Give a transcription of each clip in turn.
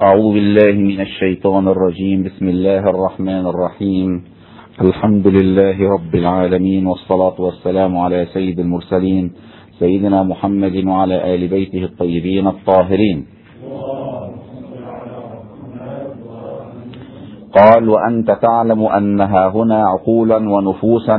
أعوذ بالله من الشيطان الرجيم. بسم الله الرحمن الرحيم. الحمد لله رب العالمين، والصلاة والسلام على سيد المرسلين سيدنا محمد وعلى آل بيته الطيبين الطاهرين. قال: وأنت تعلم أنها هنا عقولا ونفوسا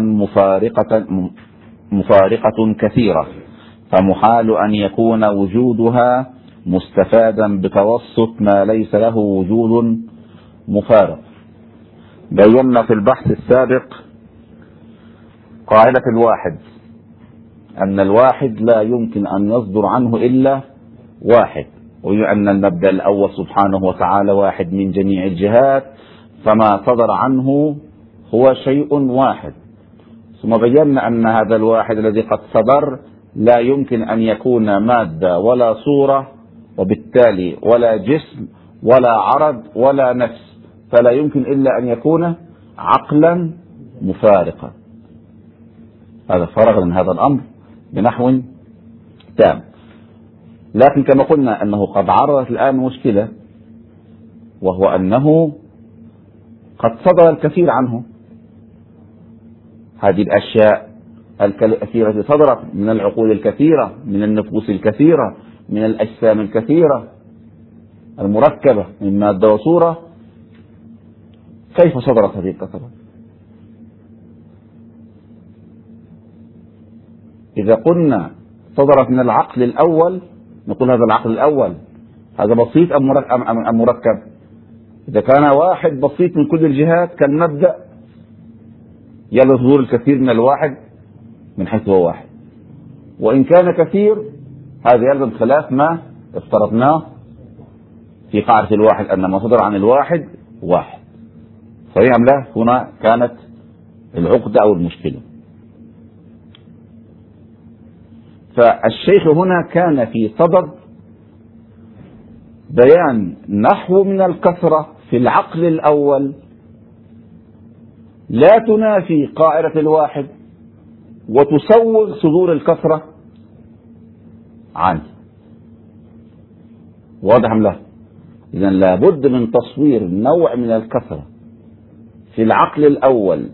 مفارقة كثيرة، فمحال أن يكون وجودها مستفادا بتوسط ما ليس له وجود مفارق. بينا في البحث السابق قاعدة الواحد، أن الواحد لا يمكن أن يصدر عنه إلا واحد، وأن المبدأ الأول سبحانه وتعالى واحد من جميع الجهات، فما صدر عنه هو شيء واحد. ثم بينا أن هذا الواحد الذي قد صدر لا يمكن أن يكون مادة ولا صورة، وبالتالي ولا جسم ولا عرض ولا نفس، فلا يمكن إلا أن يكون عقلا مفارقا. هذا فرغ من هذا الأمر بنحو تام. لكن كما قلنا أنه قد عرضت الآن مشكلة، وهو أنه قد صدر الكثير عنه. هذه الأشياء الكثيرة التي صدرت من العقول الكثيرة، من النفوس الكثيرة، من الأجسام الكثيرة المركبة من مادة وصورة، كيف صدرت هذه الكثرة؟ إذا قلنا صدرت من العقل الأول نقول هذا العقل الأول هذا بسيط أم مركب؟ إذا كان واحد بسيط من كل الجهات كالمبدأ يلا صدور الكثير من الواحد من حيث هو واحد، وإن كان كثير هذا يلزم خلاف ما افترضناه في قاعدة الواحد، أن ما صدر عن الواحد واحد. صحيح أم لا؟ هنا كانت العقدة أو المشكلة. فالشيخ هنا كان في صدد بيان نحو من الكثرة في العقل الأول لا تنافي قاعدة الواحد وتسوغ صدور الكثرة عنه. واضح أم لا؟ إذن لابد من تصوير نوع من الكثرة في العقل الأول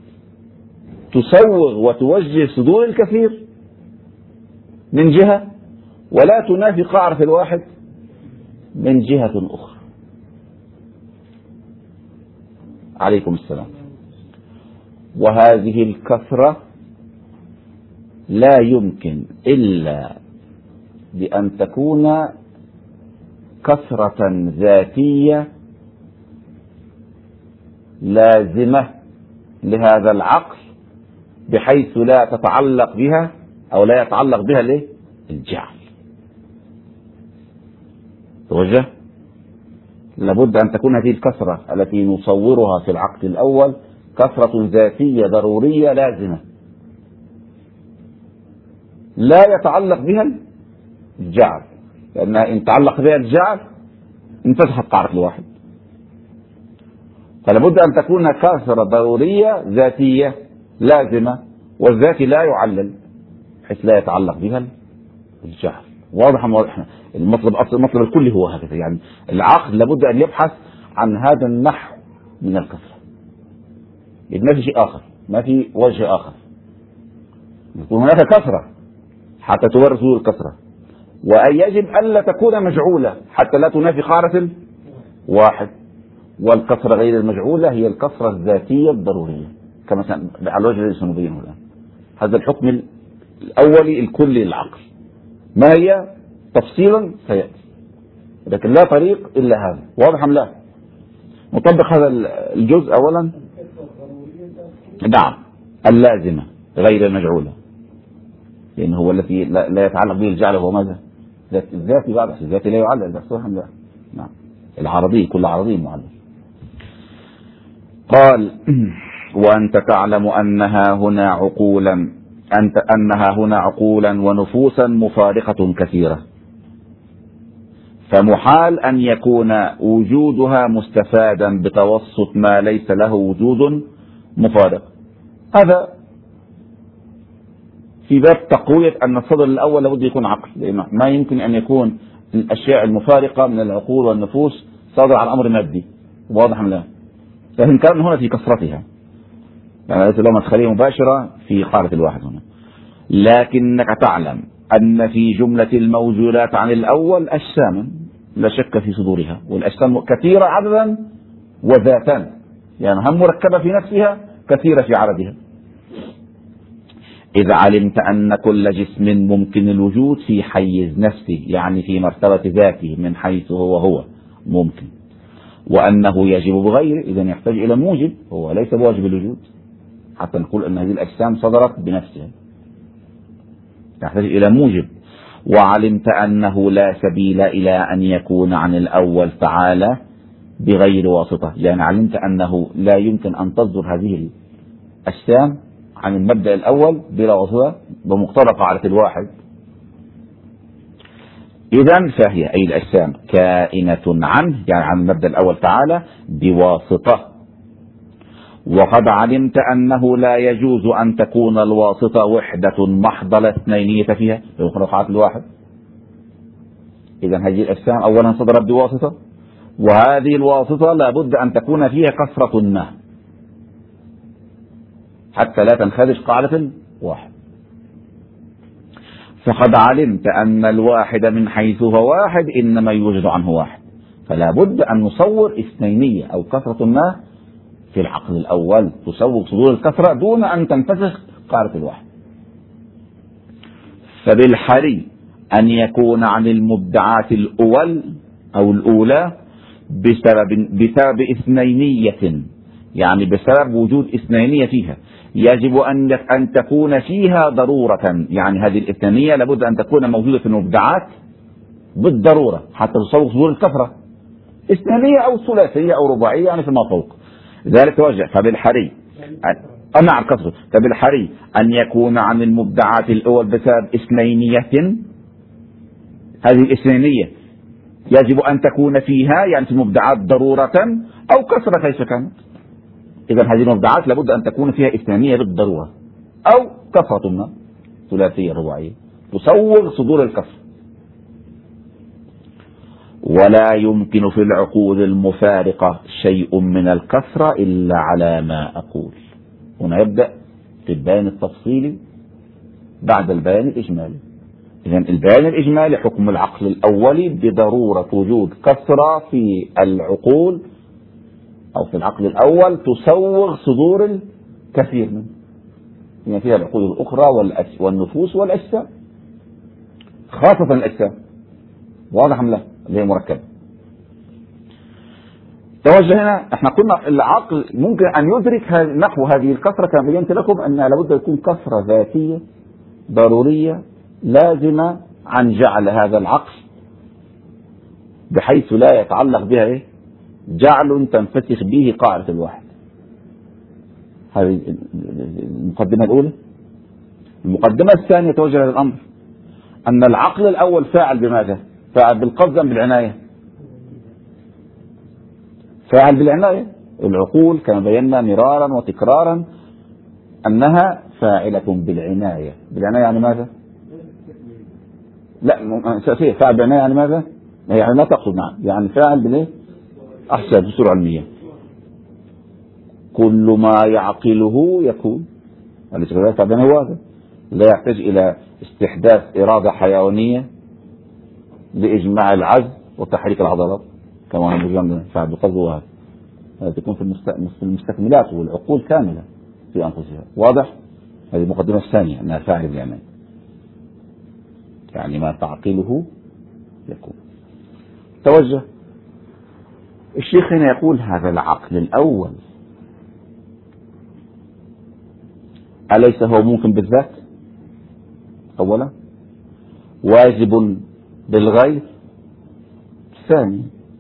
تسوغ وتوجه صدور الكثير من جهة، ولا تنافي قاعدة الواحد من جهة أخرى. عليكم السلام. وهذه الكثرة لا يمكن إلا بأن تكون كثرة ذاتية لازمة لهذا العقل، بحيث لا تتعلق بها أو لا يتعلق بها الجعل. توجه؟ لابد أن تكون هذه الكثرة التي نصورها في العقل الأول كثرة ذاتية ضرورية لازمة لا يتعلق بها الجعل، لأن إن تعلق بها الجعل انفتحت قاعدة الواحد. فلابد أن تكون كثرة ضرورية ذاتية لازمة، والذات لا يعلل حيث لا يتعلق بها الجعل. واضح؟ المطلب الكلي هو هكذا، يعني العقل لابد أن يبحث عن هذا النحو من الكثرة. ما في شيء آخر، ما في وجه آخر. يكون هناك كثرة حتى تورث الكثرة، ويجب ألا تكون مجعولة حتى لا تنافي قاعدة واحد. والكثرة غير المجعولة هي الكثرة الذاتية الضرورية، كما على الوجه الذي سنبينه الآن. هذا الحكم الأولي الكلي للعقل، ما هي تفصيلا سيأتي، لكن لا طريق إلا هذا. واضح أم لا؟ نطبق هذا الجزء أولا. نعم، اللازمة غير المجعولة، لأن هو التي لا يتعلق به الجعل هو ماذا؟ الذاتي. بعد الذاتي لا يعلل. صح أم لا؟ نعم. العرضي كل عرضي معلل. قال: وأنت تعلم أنها هنا عقولا ونفوسا مفارقة كثيرة، فمحال أن يكون وجودها مستفادا بتوسط ما ليس له وجود مفارق. هذا في باب تقوية أن الصدر الأول لابد يكون عقل، لأنه ما يمكن أن يكون الأشياء المفارقة من العقول والنفوس صادر عن أمر مادي، واضح أم لا؟ لكن كان هنا في كثرتها، يعني ليس له مدخلية مباشرة في قاعدة الواحد هنا. لكنك تعلم أن في جملة الموجودات عن الأول أجساما لا شك في صدورها، والأجسام كثيرة عددا وذاتا، يعني هم مركبة في نفسها كثيرة في عددها. إذا علمت أن كل جسم ممكن الوجود في حيز نفسه، يعني في مرتبة ذاته من حيث هو ممكن، وأنه يجب بغيره، إذا يحتاج إلى موجب، هو ليس بواجب الوجود حتى نقول أن هذه الأجسام صدرت بنفسها، يحتاج إلى موجب. وعلمت أنه لا سبيل إلى أن يكون عن الأول تعالى بغير واسطة، يعني علمت أنه لا يمكن أن تصدر هذه الأجسام عن المبدأ الأول بلا واسطة بمقتضى قاعدة الواحد. إذن فهي أي الأجسام كائنة عنه، يعني عن المبدأ الأول تعالى بواسطة. وقد علمت أنه لا يجوز أن تكون الواسطة وحدة محضة لا اثنينية فيها بمقتضى قاعدة الواحد. إذن هذه الأجسام أولا صدرت بواسطة، وهذه الواسطة لابد أن تكون فيها كثرة ما حتى لا تنخدش قاعدة الواحد. فقد علمت أن الواحد من حيث هو واحد إنما يوجد عنه واحد، فلا بد أن نصور اثنينية أو كثرة ما في العقل الأول تصور صدور الكثرة دون أن تنفسخ قاعدة الواحد. فبالحري أن يكون عن المبدعات الأول أو الأولى بسبب اثنينية، يعني بسبب وجود اثنينية فيها، يجب أن تكون فيها ضرورة، يعني هذه الاثنينية لابد أن تكون موجودة في المبدعات بالضرورة حتى تصور صدور الكثرة، اثنينية أو ثلاثية أو رباعية يعني فيما فوق ذلك. توجه فبالحري نعم كثرة، فبالحري أن يكون عن المبدعات الأول بسبب اثنينية، هذه الاثنينية يجب أن تكون فيها يعني في المبدعات ضرورة أو كثرة كيف كانت. إذا هذه المبدعات لابد أن تكون فيها اثنانية بالضرورة أو كثرة ما ثلاثية رباعية تصور صدور الكثرة. ولا يمكن في العقود المفارقة شيء من الكثرة إلا على ما أقول. هنا يبدأ في البيان التفصيلي بعد البيان الإجمالي. إذن البيان الإجمالي حكم العقل الأولي بضرورة وجود كثرة في العقول أو في العقل الأول تصور صدور الكثير منه، يعني فيها العقول الأخرى والنفوس والأجسام، خاصة الأجسام، واضح أم لا؟ اللي هي مركبة. توجه هنا احنا قلنا العقل ممكن أن يدرك نحو هذه الكثرة كما بينت لكم أنها لابد يكون كثرة ذاتية ضرورية لازمة عن جعل هذا العقل بحيث لا يتعلق بها جعل تنفتح به قاعدة الواحد. هذه المقدمة الأولى. المقدمة الثانية توجه هذا الأمر أن العقل الأول فاعل بماذا؟ فاعل بالقصد أم بالعناية؟ فاعل بالعناية. العقول كما بينا مرارا وتكرارا أنها فاعلة بالعناية. بالعناية يعني ماذا؟ لا أساسية. فاعل بالعناية يعني ماذا؟ يعني لا تقصد نعم، يعني فاعل بالإيه؟ أحسن بسرعة علمية. كل ما يعقله يكون. الاستخدام فاعل بالعناية هو هذا، لا يحتاج إلى استحداث إرادة حيوانية لإجماع العزم وتحريك العضلات كما هو موجود فاعل بالقصد وهذا. هذا تكون في المستكملات والعقول كاملة في أنفسها. واضح؟ هذه المقدمة الثانية أنها فاعل بالعناية، يعني ما تعقله يكون. توجه الشيخ هنا يقول هذا العقل الأول أليس هو ممكن بالذات أولا، واجب بالغير ثاني،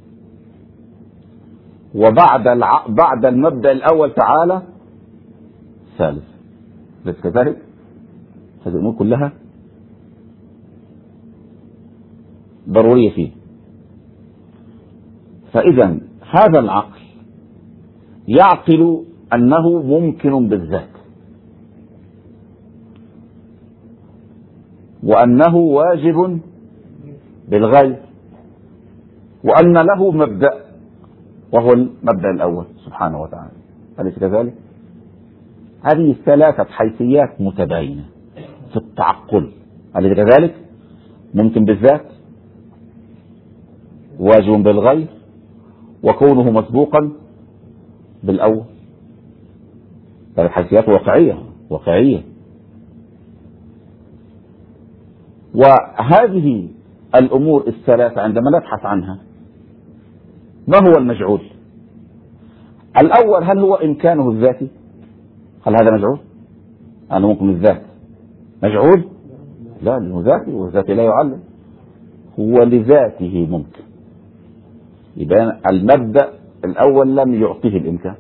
بعد المبدأ الأول تعالى ثالث. ليس كذلك؟ هذه الأمور كلها ضرورية فيه. فإذا هذا العقل يعقل أنه ممكن بالذات، وأنه واجب بالغير، وأن له مبدأ وهو المبدأ الأول سبحانه وتعالى، أليس كذلك؟ هذه ثلاثة حيثيات متباينة في التعقل، أليس كذلك؟ ممكن بالذات، واجب بالغير، وكونه مسبوقا بالأول. ثلاث حيثيات واقعية. وهذه الأمور الثلاثة عندما نبحث عنها، ما هو المجعول؟ الأول، هل هو إمكانه الذاتي؟ هل هذا مجعول؟ أنا ممكن الذات مجعول؟ لا، لأنه ذاتي، والذاتي لا يعلم، هو لذاته ممكن. يبقى المبدأ الأول لم يعطيه الإمكان.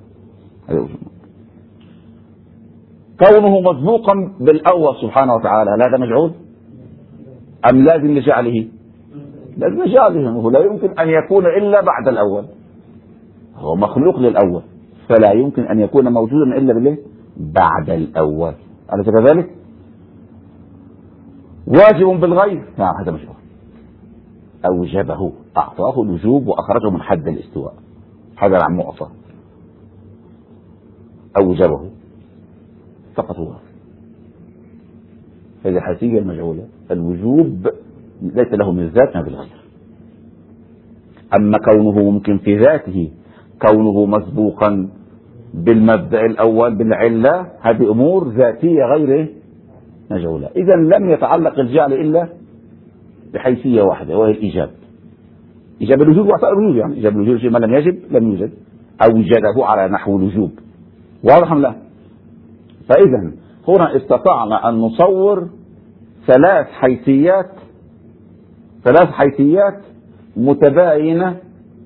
كونه مسبوقا بالأول سبحانه وتعالى، هل هذا مجعول؟ أم لازم لجعله؟ لازم لجعله، هو لا يمكن أن يكون إلا بعد الأول، هو مخلوق للأول، فلا يمكن أن يكون موجودا إلا بالله بعد الأول، أليس كذلك؟ واجب بالغير، نعم هذا مجعول، أوجبه، أعطاه الوجوب وأخرجه من حد الاستواء، هذا عن معطى، أوجبه فقط هو. هذه الحيثية المجعولة، الوجوب ليس له من الذات ما بالغير. أما كونه ممكن في ذاته، كونه مسبوقا بالمبدأ الأول بالعلة، هذه أمور ذاتية غير مجعولة. إذا لم يتعلق الجعل إلا بحيثية واحدة، وهي الإيجاب. إيجاب الوجوب وإعطاء الوجوب، يعني إيجاب الوجوب شيء ما لم يجب لم يوجد، أوجده على نحو الوجوب. واضح أم لا؟ فإذا هنا استطعنا أن نصور ثلاث حيثيات متباينة،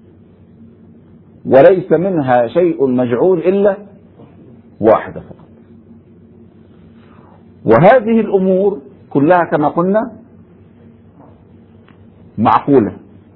وليس منها شيء مجعول إلا واحدة فقط. وهذه الأمور كلها كما قلنا معقولة،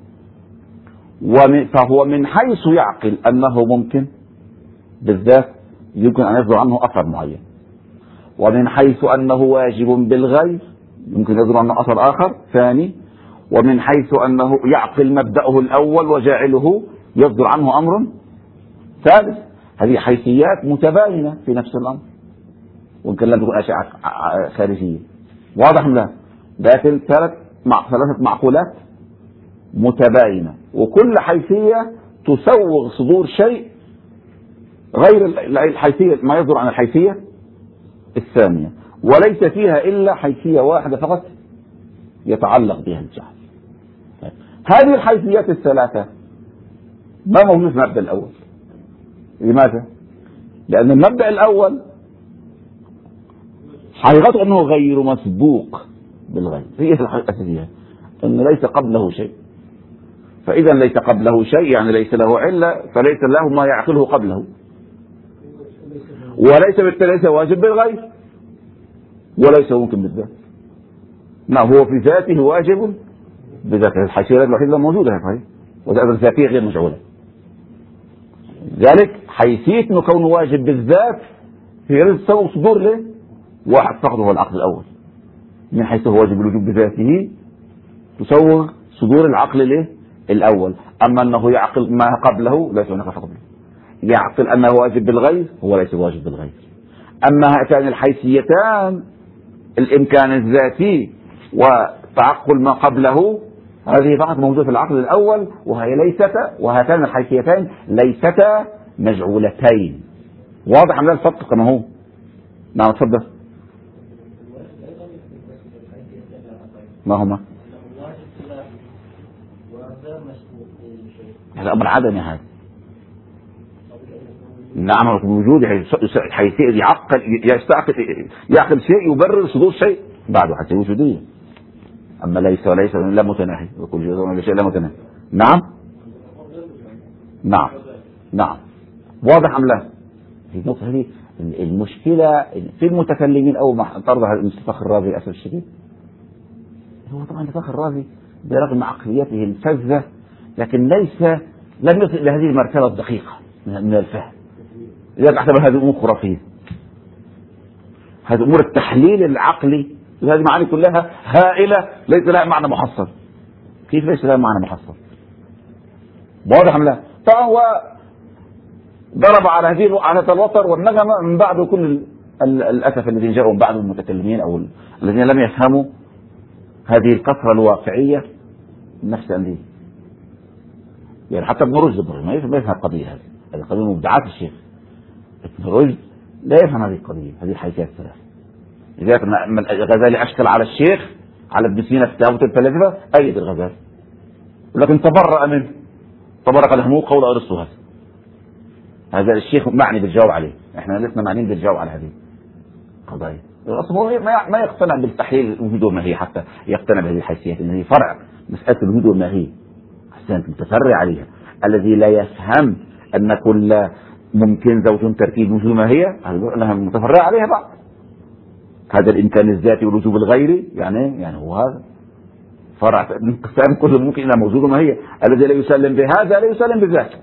فهو من حيث يعقل أنه ممكن بالذات يمكن أن يصدر عنه أثر معين، ومن حيث أنه واجب بالغير يمكن يصدر عنه أثر آخر ثاني، ومن حيث أنه يعقل مبدأه الأول وجاعله يصدر عنه أمر ثالث. هذه حيثيات متباينة في نفس الأمر، ويمكن لم تكن أشياء خارجية. واضح لا؟ لكن ثلاثة معقولات متباينة، وكل حيثية تسوغ صدور شيء غير الحيثية، ما يصدر عن الحيثية الثانية، وليس فيها إلا حيثية واحدة فقط يتعلق بها الجهل. هذه الحيثيات الثلاثة ما موجود في المبدأ الأول. لماذا؟ لأن المبدأ الأول حقيقته أنه غير مسبوق بالغير، هي الأساسية أنه ليس قبله شيء. فإذا ليس قبله شيء يعني ليس له علة، فليس له ما يعقله قبله، وليس بالتالي ليس واجب بالغير، وليس ممكن بالذات. نعم هو في ذاته واجب بذاته، الحيثية الوحيدة موجودة هي، وذات الذاتية غير مجعولة. ذلك حيثية انه كونه واجب بالذات هي لازم تسوغ صدور له واحد فقط، هو العقل الأول. من حيث هو واجب الوجوب بذاته تسوغ صدور العقل له الأول. أما أنه يعقل ما قبله ليس هناك قبله، يعقل أنه واجب بالغير هو ليس واجب بالغير. أما هاتان الحيثيتان الإمكان الذاتي وتعقل ما قبله هذه فقط موجودة في العقل الأول، وهاتان الحيثيتان ليستا مجعولتين. واضح أن الفرق كما هو؟ نعم تفضل. ما هما؟ هذا أمر عدمي هذا. نعم بوجود حيثية يعقل شيء يبرر صدور شيء بعده حتى وجودية. أما ليس وليس لا متناهي، وكل شيء لا متناهي. نعم واضح أم لا؟ النقطة هذه المشكلة في المتكلمين أو ما طرحها المستفخر الرازي للأسف الشديد. هو طبعا المستفخر الرازي برغم عقليته الفذة لكن لم يصل إلى هذه المرتبة الدقيقة من الفهم. لذلك أعتبر هذه أمور خرافية، هذه أمور التحليل العقلي، هذه المعاني كلها هائلة ليس لها معنى محصل. كيف ليس لها معنى محصل؟ واضح أم لا؟ فهو ضرب على هذا الوتر والنغمة من بعد كل الأسف الذين جاءوا بعد المتكلمين أو الذين لم يفهموا هذه القصرة الواقعية نفس دي. يعني حتى ابن رشد ما يفهم القضية هذه قضية مبدعات الشيخ ابن رشد لا يفهم هذه القضية، هذه الحيثيات الثلاث. لذلك الغزالي أشكل على الشيخ على ابن سينا في تابوت الفلاسفة أيد الغزالي، ولكن تبرأ منه، تبرأ له قول أرسطو. هذا الشيخ معني بالجواب عليه، احنا لسنا معنيين بالجواب على هذه القضايا. اصلا هو ما يقتنع بالتحليل الوجود والماهية، حتى يقتنع بهذه الحيثيات ان هي فرع مسألة الوجود والماهية. احسنت، متفرع عليها. الذي لا يفهم ان كل ممكن زوج تركيب وجود وماهية انها متفرع عليها بعض. هذا الامكان الذاتي والوجوب الغيري يعني هو هذا فرع انقسام كل ممكن الى موجود وماهية. الذي لا يسلم بهذا لا يسلم بذاك،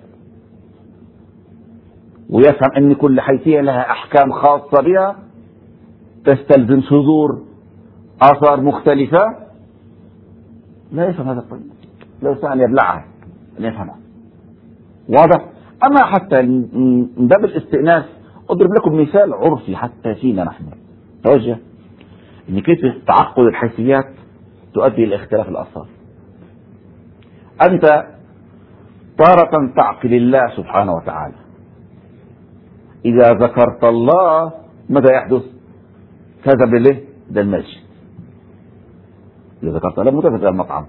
ويفهم ان كل حيثية لها احكام خاصة بها تستلزم صدور اثار مختلفة. لا يفهم هذا الطريق، لا يستطيع ان يبلعها، ان يفهمها. واضح؟ اما حتى من باب الاستئناس اضرب لكم مثال عرفي حتى فينا نحن توجه ان كيف تعقد الحيثيات تؤدي الى اختلاف الاثار. انت تارة تعقل الله سبحانه وتعالى، إذا ذكرت الله ماذا يحدث؟ تذهب إليه ده المسجد. إذا ذكرت الله متذهب إلى المطعم.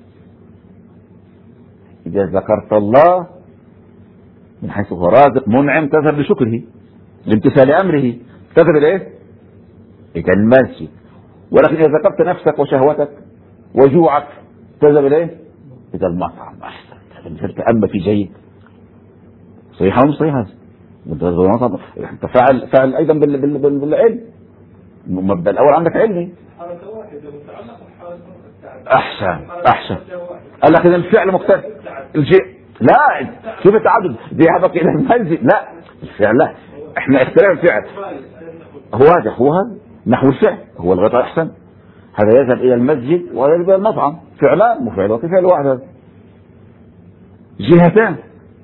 إذا ذكرت الله من حيث هو رازق منعم تذهب لشكره لامتثال أمره، تذهب إليه إلى المسجد. ولكن إذا ذكرت نفسك وشهوتك وجوعك تذهب إليه إلى المطعم. أحسن، تأمل في جيد. صحيح أو مش صحيح هذا؟ انت فاعل ايضا بالعلم. المبدا الاول عندك علمي. احسن قال لك اذا الفعل مختلف لا شوف التعدد ذهابك الى المنزل، لا الفعل لا، احنا اختلاف الفعل هو هذا نحو الفعل هو الغطاء. احسن، هذا يذهب الى المسجد ويذهب الى المطعم، فعلان مفعل وفعل واحد، جهتان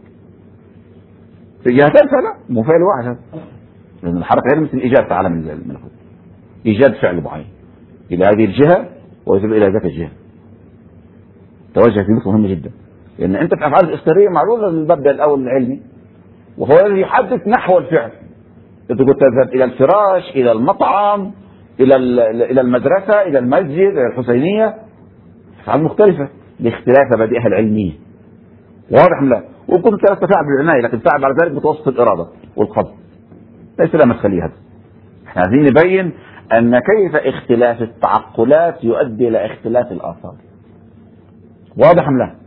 فعلا مو فعل واحد. لأن الحركة هي مثل إيجاد عالم الملكوت، إيجاد فعل معين إلى هذه الجهة ويذهب إلى ذات الجهة. توجه في نقطة مهمة جدا، لأن أنت في أفعال الإصدارية معلومة المبدأ الأول العلمي، وهو الذي يحدث نحو الفعل. أنت قلت تذهب إلى الفراش، إلى المطعم، إلى المدرسة، إلى المسجد، إلى الحسينية، أفعال مختلفة لاختلاف مبادئها العلمية. واضح لا؟ وكنت لا تفعل بالعناية، لكن فعل بعد ذلك بتوسط الإرادة والقصد، ليس لها مدخلية. هذا احنا عايزين نبين أن كيف اختلاف التعقلات يؤدي إلى اختلاف الآثار. واضح أم لا؟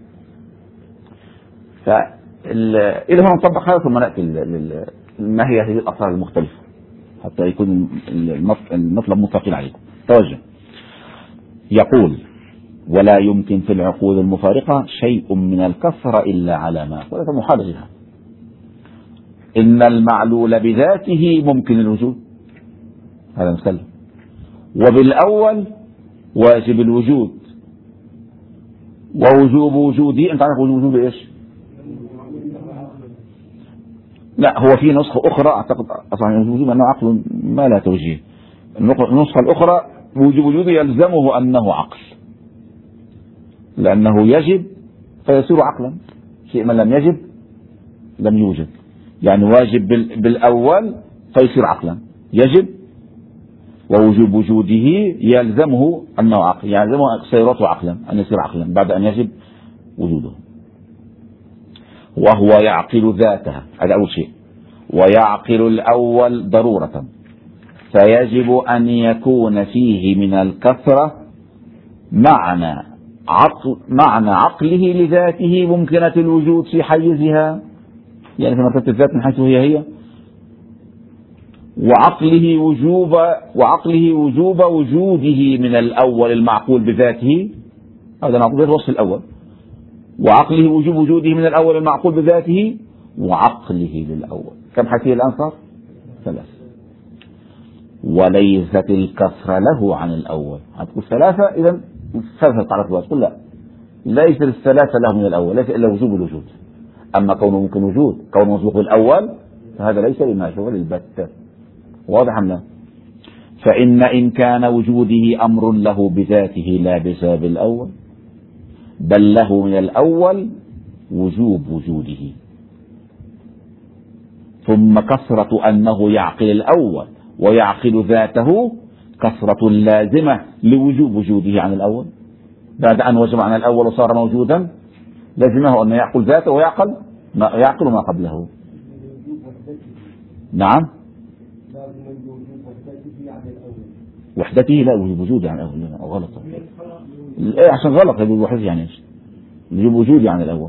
إلى هنا نطبق هذا ثم نأتي ما هي هذه الآثار المختلفة حتى يكون المطلب متفق عليكم. توجه. يقول: ولا يمكن في العقول المفارقة شيء من الكثرة إلا على ما وليس محال بها. إن المعلول بذاته ممكن الوجود، هذا مسلم، وبالأول واجب الوجود، ووجوب وجوده. أنت عارف وجوب إيش؟ لا، هو في نسخة أخرى أعتقد أصلا وجوب أنه عقل ما لا توجيه. النسخة الأخرى وجوب وجوده يلزمه أنه عقل، لأنه يجب فيصير عقلا، شيء ما لم يجب لم يوجد. يعني واجب بالأول فيصير عقلا، يجب ووجوب وجوده يلزمه أنه عقل، يلزمه صيرته عقلا، أن يصير عقلا بعد أن يجب وجوده. وهو يعقل ذاتها، هذا أول شيء. ويعقل الأول ضرورة، فيجب أن يكون فيه من الكثرة معنى عقله لذاته ممكنة الوجود في حيزها، يعني في مرتبة الذات من حيث هي وعقله وجوب وجوده من الأول المعقول بذاته، هذا معقول الوصف الأول. وعقله وجوب وجوده من الأول المعقول بذاته، وعقله للأول. كم حكي الآن صار؟ 3. وليست الكثرة له عن الأول. هتقول 3 إذا 3 تعرف تقول لا، ليس 3 له من الأول، ليس إلا وجوب الوجود. أما كونه ممكن وجود، كونه مسبوق بالأول فهذا ليس بماجعول البتة. واضح أم لا؟ فإن إمكان وجوده أمر له بذاته لا بسبب الأول، بل له من الأول وجوب وجوده، ثم كثرة أنه يعقل الأول ويعقل ذاته كثرة لازمة لوجوب وجوده عن الأول. بعد أن وجب عن الأول وصار موجودا لازمه أن يعقل ذاته ويعقل ما قبله. نعم، وحدته لا وجوب وجوده عن الأول. غلط. عشان غلط يجب وحدته يعني ايش؟ يجب وجوده عن الأول.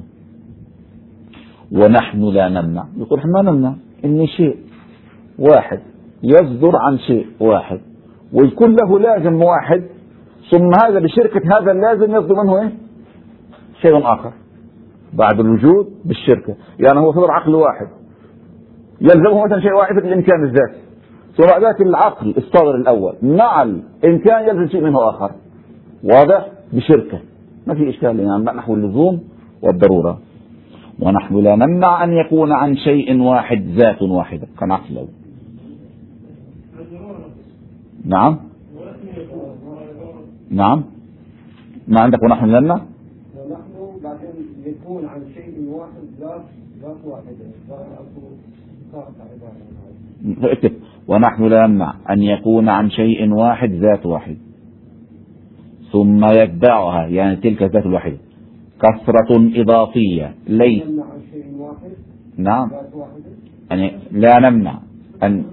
ونحن لا نمنع، يقول ما نمنع إن شيء واحد يصدر عن شيء واحد ويكون له لازم واحد، ثم هذا بشركة هذا اللازم يصدر منه ايه؟ شيء آخر بعد الوجود بالشركة. يعني هو صدر عقل واحد يلزمه مثلا شيء واحد في الإمكان الذاتي، ثم ذات العقل الصادر الأول مع الإمكان يلزم شيء منه آخر. واضح؟ بشركة ما في إشكال، يعني نحو اللزوم والضرورة. ونحن لا نمنع أن يكون عن شيء واحد ذات واحدة كالعقل الأول. نعم نعم، ما عندك ونحن لا نمنع؟ ونحن لكن يكون عن شيء واحد ذات واحدة. ونحن لا نمنع أن يكون عن شيء واحد ذات واحد ثم يتبعها، يعني تلك الذات الواحدة كثرة إضافية ليس. نعم، يعني لا نمنع أن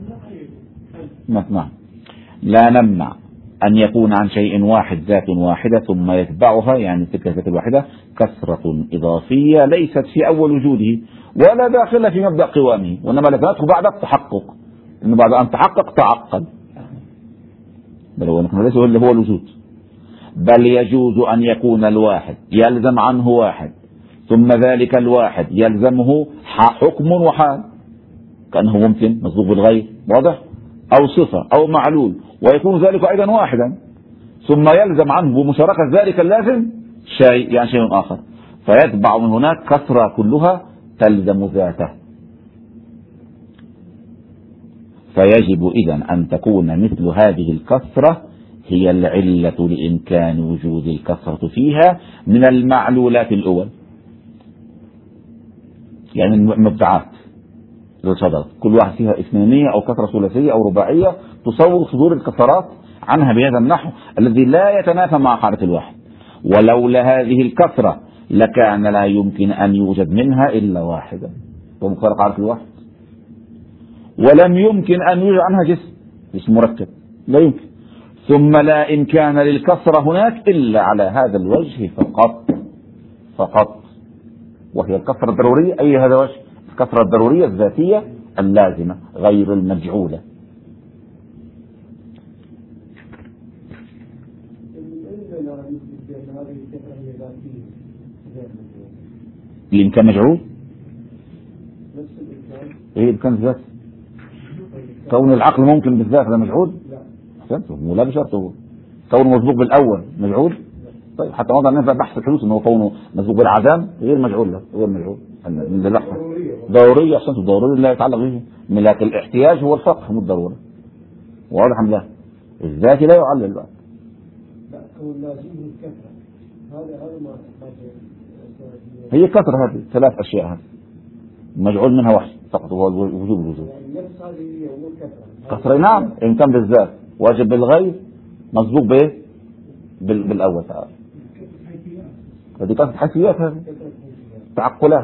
لا نمنع أن يكون عن شيء واحد ذات واحدة ثم يتبعها، يعني تلك الذات الواحدة كثرة إضافية ليست في أول وجوده ولا داخلة في مبدأ قوامه، وإنما لذاته بعد التحقق، إنه بعد أن تحقق تعقل، بل هو ليس هو اللي هو الوجود. بل يجوز أن يكون الواحد يلزم عنه واحد ثم ذلك الواحد يلزمه حكم وحال، كأنه ممكن مصدوق بالغير، واضح، أو صفة أو معلول، ويكون ذلك أيضا واحدا ثم يلزم عنه بمشاركة ذلك اللازم شيء، يعني شيء آخر، فيتبع من هناك كثرة كلها تلزم ذاته. فيجب إذن أن تكون مثل هذه الكثرة هي العلة لإمكان وجود الكثرة فيها من المعلولات الأول، يعني المبدعات للصدر كل واحد فيها اثنينية أو كثرة ثلاثية أو رباعية تصور صدور الكثرات عنها بهذا النحو الذي لا يتنافى مع حالة الواحد. ولولا هذه الكثرة لكان لا يمكن أن يوجد منها إلا واحدة ومفارقة حالة الواحد، ولم يمكن أن يوجد عنها جسم مركب، لا يمكن. ثم لا إمكان للكثرة هناك إلا على هذا الوجه فقط، وهي الكثرة الضرورية. أي هذا وجه؟ الكثرة الضرورية الذاتية اللازمة غير المجعولة. الإمكان مجعول؟ إيه الإمكان الذاتي؟ كون العقل ممكن بالذات هذا مجعول؟ لا، لا بشرطه. كونه مسبوق بالأول مجعول؟ طيب حتى وضع الناس بحث الحدوث انه كونه مسبوق بالعدم غير مجعول له، غير مجعول. ضرورية، أحسنت، ضروري لا يتعلق به، لكن الاحتياج هو الفقه مو الضرورة. واضح أم لا؟ الذاتي لا يعلل بقى. هي كثرة هذه ثلاث أشياء، هذه مجعول منها واحد فقط هو وجوب الوجود. كثرة نعم، إن كان بالذات واجب بالغير مسبوق بايه؟ بالأول تعالى. هذه كثرة حيثيات، هذه تعقلات.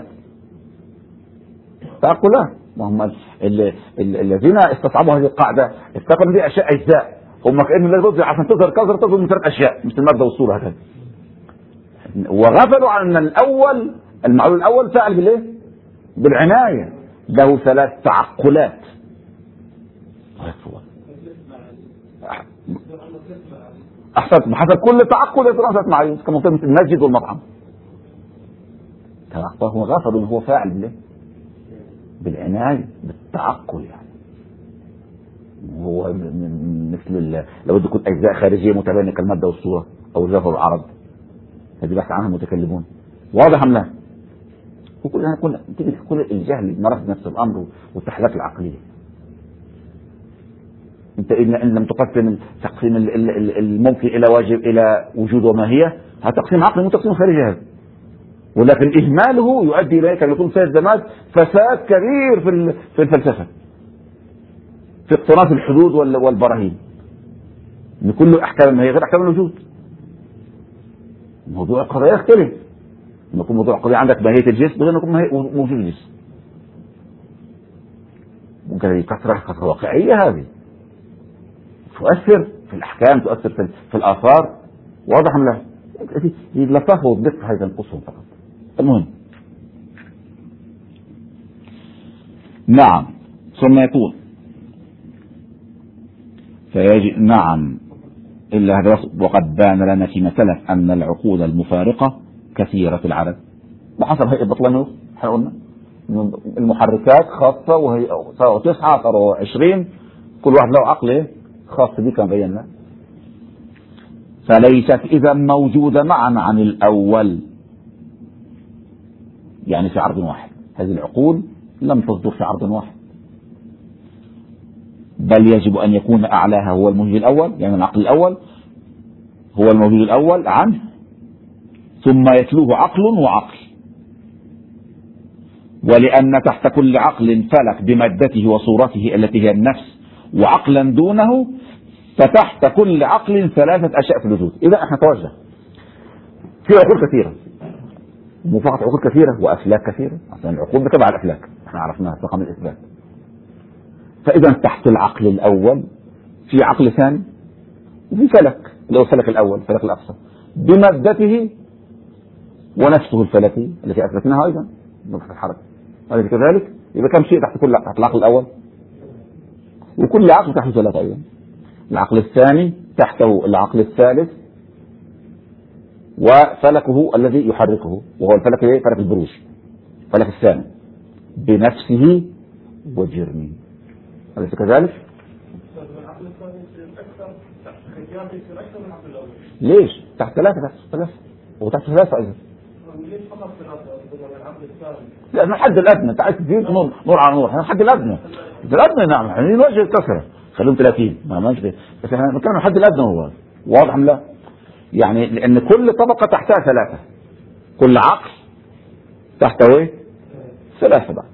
هم الذين استصعبوا هذه القاعدة افتكروا دي أشياء أجزاء، هم كأن الذي عشان تظهر كثرة تظهر من ثلاث أشياء مثل المادة والصورة هكذا، وغفلوا عن الأول المعلول الأول فاعل بالإيه؟ بالعناية، له ثلاث تعقلات. أحسنت، بحسب كل تعقل يصير ثلاث معايير كما مثل المسجد والمطعم. هو غفل هو فاعل بالإيه؟ بالعناية بالتعقل، يعني هو مثل لو بدكم أجزاء خارجية متباينة كالمادة والصورة أو الجوهر والعرض، هذه بحث عنها المتكلمون. واضح أم لا؟ وكل تيجي كل الجهل مرض نفس الامر والتحليلات العقليه. انت ان لم تقسم تقسيم الممكن الى واجب الى وجود وماهيه، هذا تقسيم عقلي مو تقسيم خارجي هذا. ولكن اهماله يؤدي الى ان يكون فيه فساد كبير في الفلسفه، في اقتراف الحدود والبراهين، ان كل احكام الماهيه غير احكام الوجود. موضوع القضيه يختلف، لما يكون موضوع القضيه عندك ماهيه الجسم غير يكون موجود الجسم. ممكن هذه كثره واقعيه، هذه تؤثر في الاحكام، تؤثر في الاثار. واضح ام لا؟ اللطافه والدقه هذا ينقصهم فقط. المهم، نعم. ثم يقول فيجب نعم إلا هذا، وقد بان لنا فيما سلف أن العقود المفارقة كثيرة العدد بحسب هيئة بطلانوف. احنا قلنا المحركات خاصة وهي صاروا 9 صاروا 20، كل واحد له عقل خاص به كما بينا. فليست إذا موجودة معا عن الأول، يعني في عرض واحد. هذه العقول لم تصدر في عرض واحد، بل يجب أن يكون أعلاها هو الموجود الأول، يعني العقل الأول هو الموجود الأول عنه، ثم يتلوه عقل وعقل. ولأن تحت كل عقل فلك بمادته وصورته التي هي النفس وعقلا دونه، فتحت كل عقل 3 أشياء في الوجود. إذا احنا توجه في عقول كثيرة، مو فقط عقول كثيرة وأفلاك كثيرة، أصلا العقول بتبع الأفلاك احنا عرفناها في رقم الإثبات. فإذا تحت العقل الأول في عقل ثاني وفي فلك، اللي هو الفلك الأول، الفلك الأقصى بمادته ونفسه الفلكي التي أثبتناها أيضا نقطة الحركة. أليس كذلك؟ يبقى كم شيء تحت العقل الأول؟ وكل عقل تحته 3 أيضا. العقل الثاني تحته العقل الثالث وفلكه الذي يحركه، وهو الفلك فلك البروج، فلك الثاني بنفسه وجرمه. أليس كذلك؟ ليش؟ تحت 3 وتحت 3 أيضا. لأن الحد الأدنى أنت عايز تزيد نور على نور، الحد الأدنى نعم، يعني نوجه الكسرة خليهم 30 ما ماشي، بس احنا بنتكلم الحد الأدنى. هو واضح أم لا؟ يعني لأن كل طبقة تحتها 3، كل عقل تحته ايه؟ 3 بقى.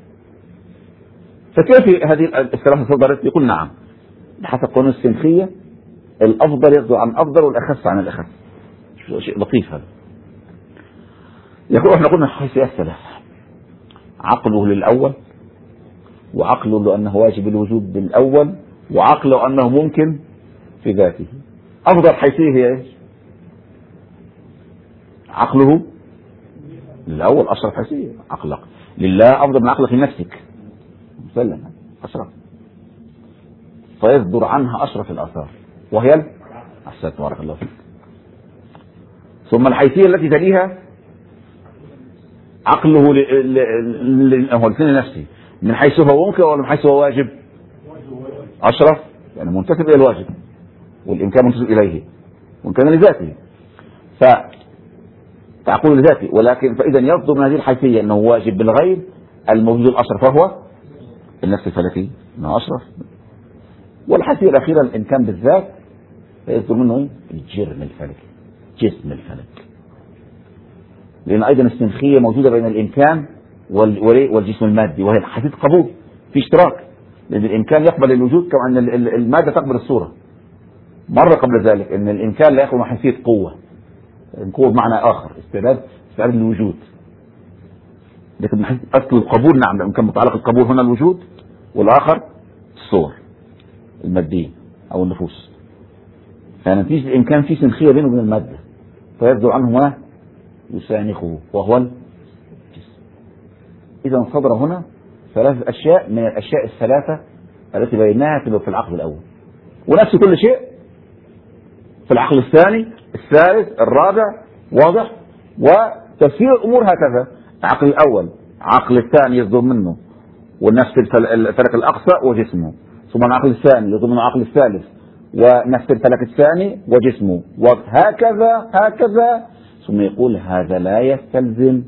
فكيف هذه ال3 صدرت؟ يقول نعم بحسب قانون السنخية، الأفضل يصدر عن الأفضل والأخف عن الأخف. شيء لطيف هذا. يقول احنا قلنا حيثيات 3: عقله للأول، وعقله لأنه واجب الوجود بالأول، وعقله أنه ممكن في ذاته. أفضل حيثية هي ايش؟ عقله للأول أشرف حيثية. عقلك لله أفضل من عقلك في نفسك، مسلم أشرف، فيصدر عنها أشرف الآثار وهي أحسنت بارك الله فيك. ثم الحيثية التي تليها عقله هو لنفسه من حيث هو ممكن ولا من حيث هو واجب؟ أشرف، يعني منتسب إلى الواجب، والإمكان منتسب إليه، وإمكان لذاته، فتعقل لذاته. ولكن فإذا يصدر من هذه الحيثية أنه واجب بالغيب، الموجود الأشرف وهو النفس الفلكي أنه أشرف. والحيثية الأخيرة الإمكان بالذات، فيصدر منه الجرم الفلكي، جسم الفلك. لأن أيضا السنخية موجودة بين الإمكان والجسم المادي، وهي حيثية قبول في اشتراك، لأن الإمكان يقبل الوجود كما أن المادة تقبل الصورة. مرة قبل ذلك أن الإمكان لا يقبل حيثية قوة، القوة بمعنى آخر استعداد للوجود، لكن من حيث أصل القبول نعم الإمكان متعلق القبول هنا الوجود، والآخر الصور المادية أو النفوس. فنتيجة الإمكان في سنخية بينه وبين المادة، فيبدو عنه ما يسانخه وهو الجسم. إذا صدر هنا 3 أشياء من الأشياء ال3 التي بيناها في العقل الأول، ونفس كل شيء في العقل الثاني الثالث الرابع. واضح؟ وتفسير الأمور هكذا: العقل الأول عقل الثاني يصدر منه والنفس الفلك الأقصى وجسمه، ثم العقل الثاني يصدر منه العقل الثالث ونفس الفلك الثاني وجسمه، وهكذا. ثم يقول هذا لا يستلزم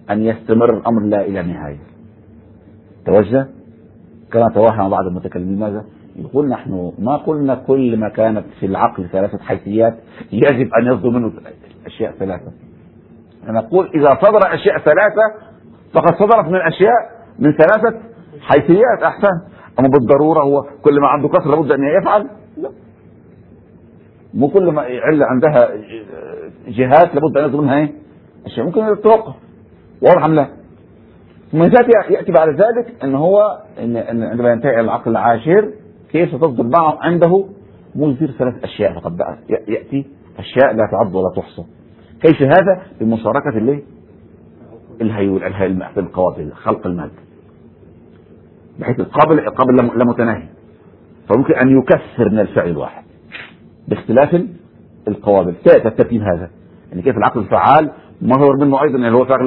أن يستمر الأمر لا إلى نهاية. توجه كما توهم بعض المتكلمين. ماذا يقول؟ نحن ما قلنا كل ما كانت في العقل ثلاثة حيثيات يجب أن يصدر منه أشياء ثلاثة. نقول إذا صدر أشياء ثلاثة فقد صدرت من أشياء من ثلاثة حيثيات. أحسن. أما بالضرورة هو كل ما عنده كسر لابد أن يفعل؟ لا، مو كل ما يعل عندها جهات لابد أن يصدر منها أشياء. ممكن يتوقف. واضح أم لا؟ ثم يأتي بعد ذلك أن هو عندما ينتهي العقل العاشر كيف تصدر معه عنده مو يصير ثلاث أشياء فقط بقى، يأتي أشياء لا تعد ولا تحصى. كيف هذا؟ بمشاركة الهيول في القوابل، خلق المادة، بحيث القابل لا متناهي، فممكن أن يكثر من الفعل الواحد باختلاف القوابل. الترتيب هذا يعني كيف العقل الفعال مظهر منه أيضا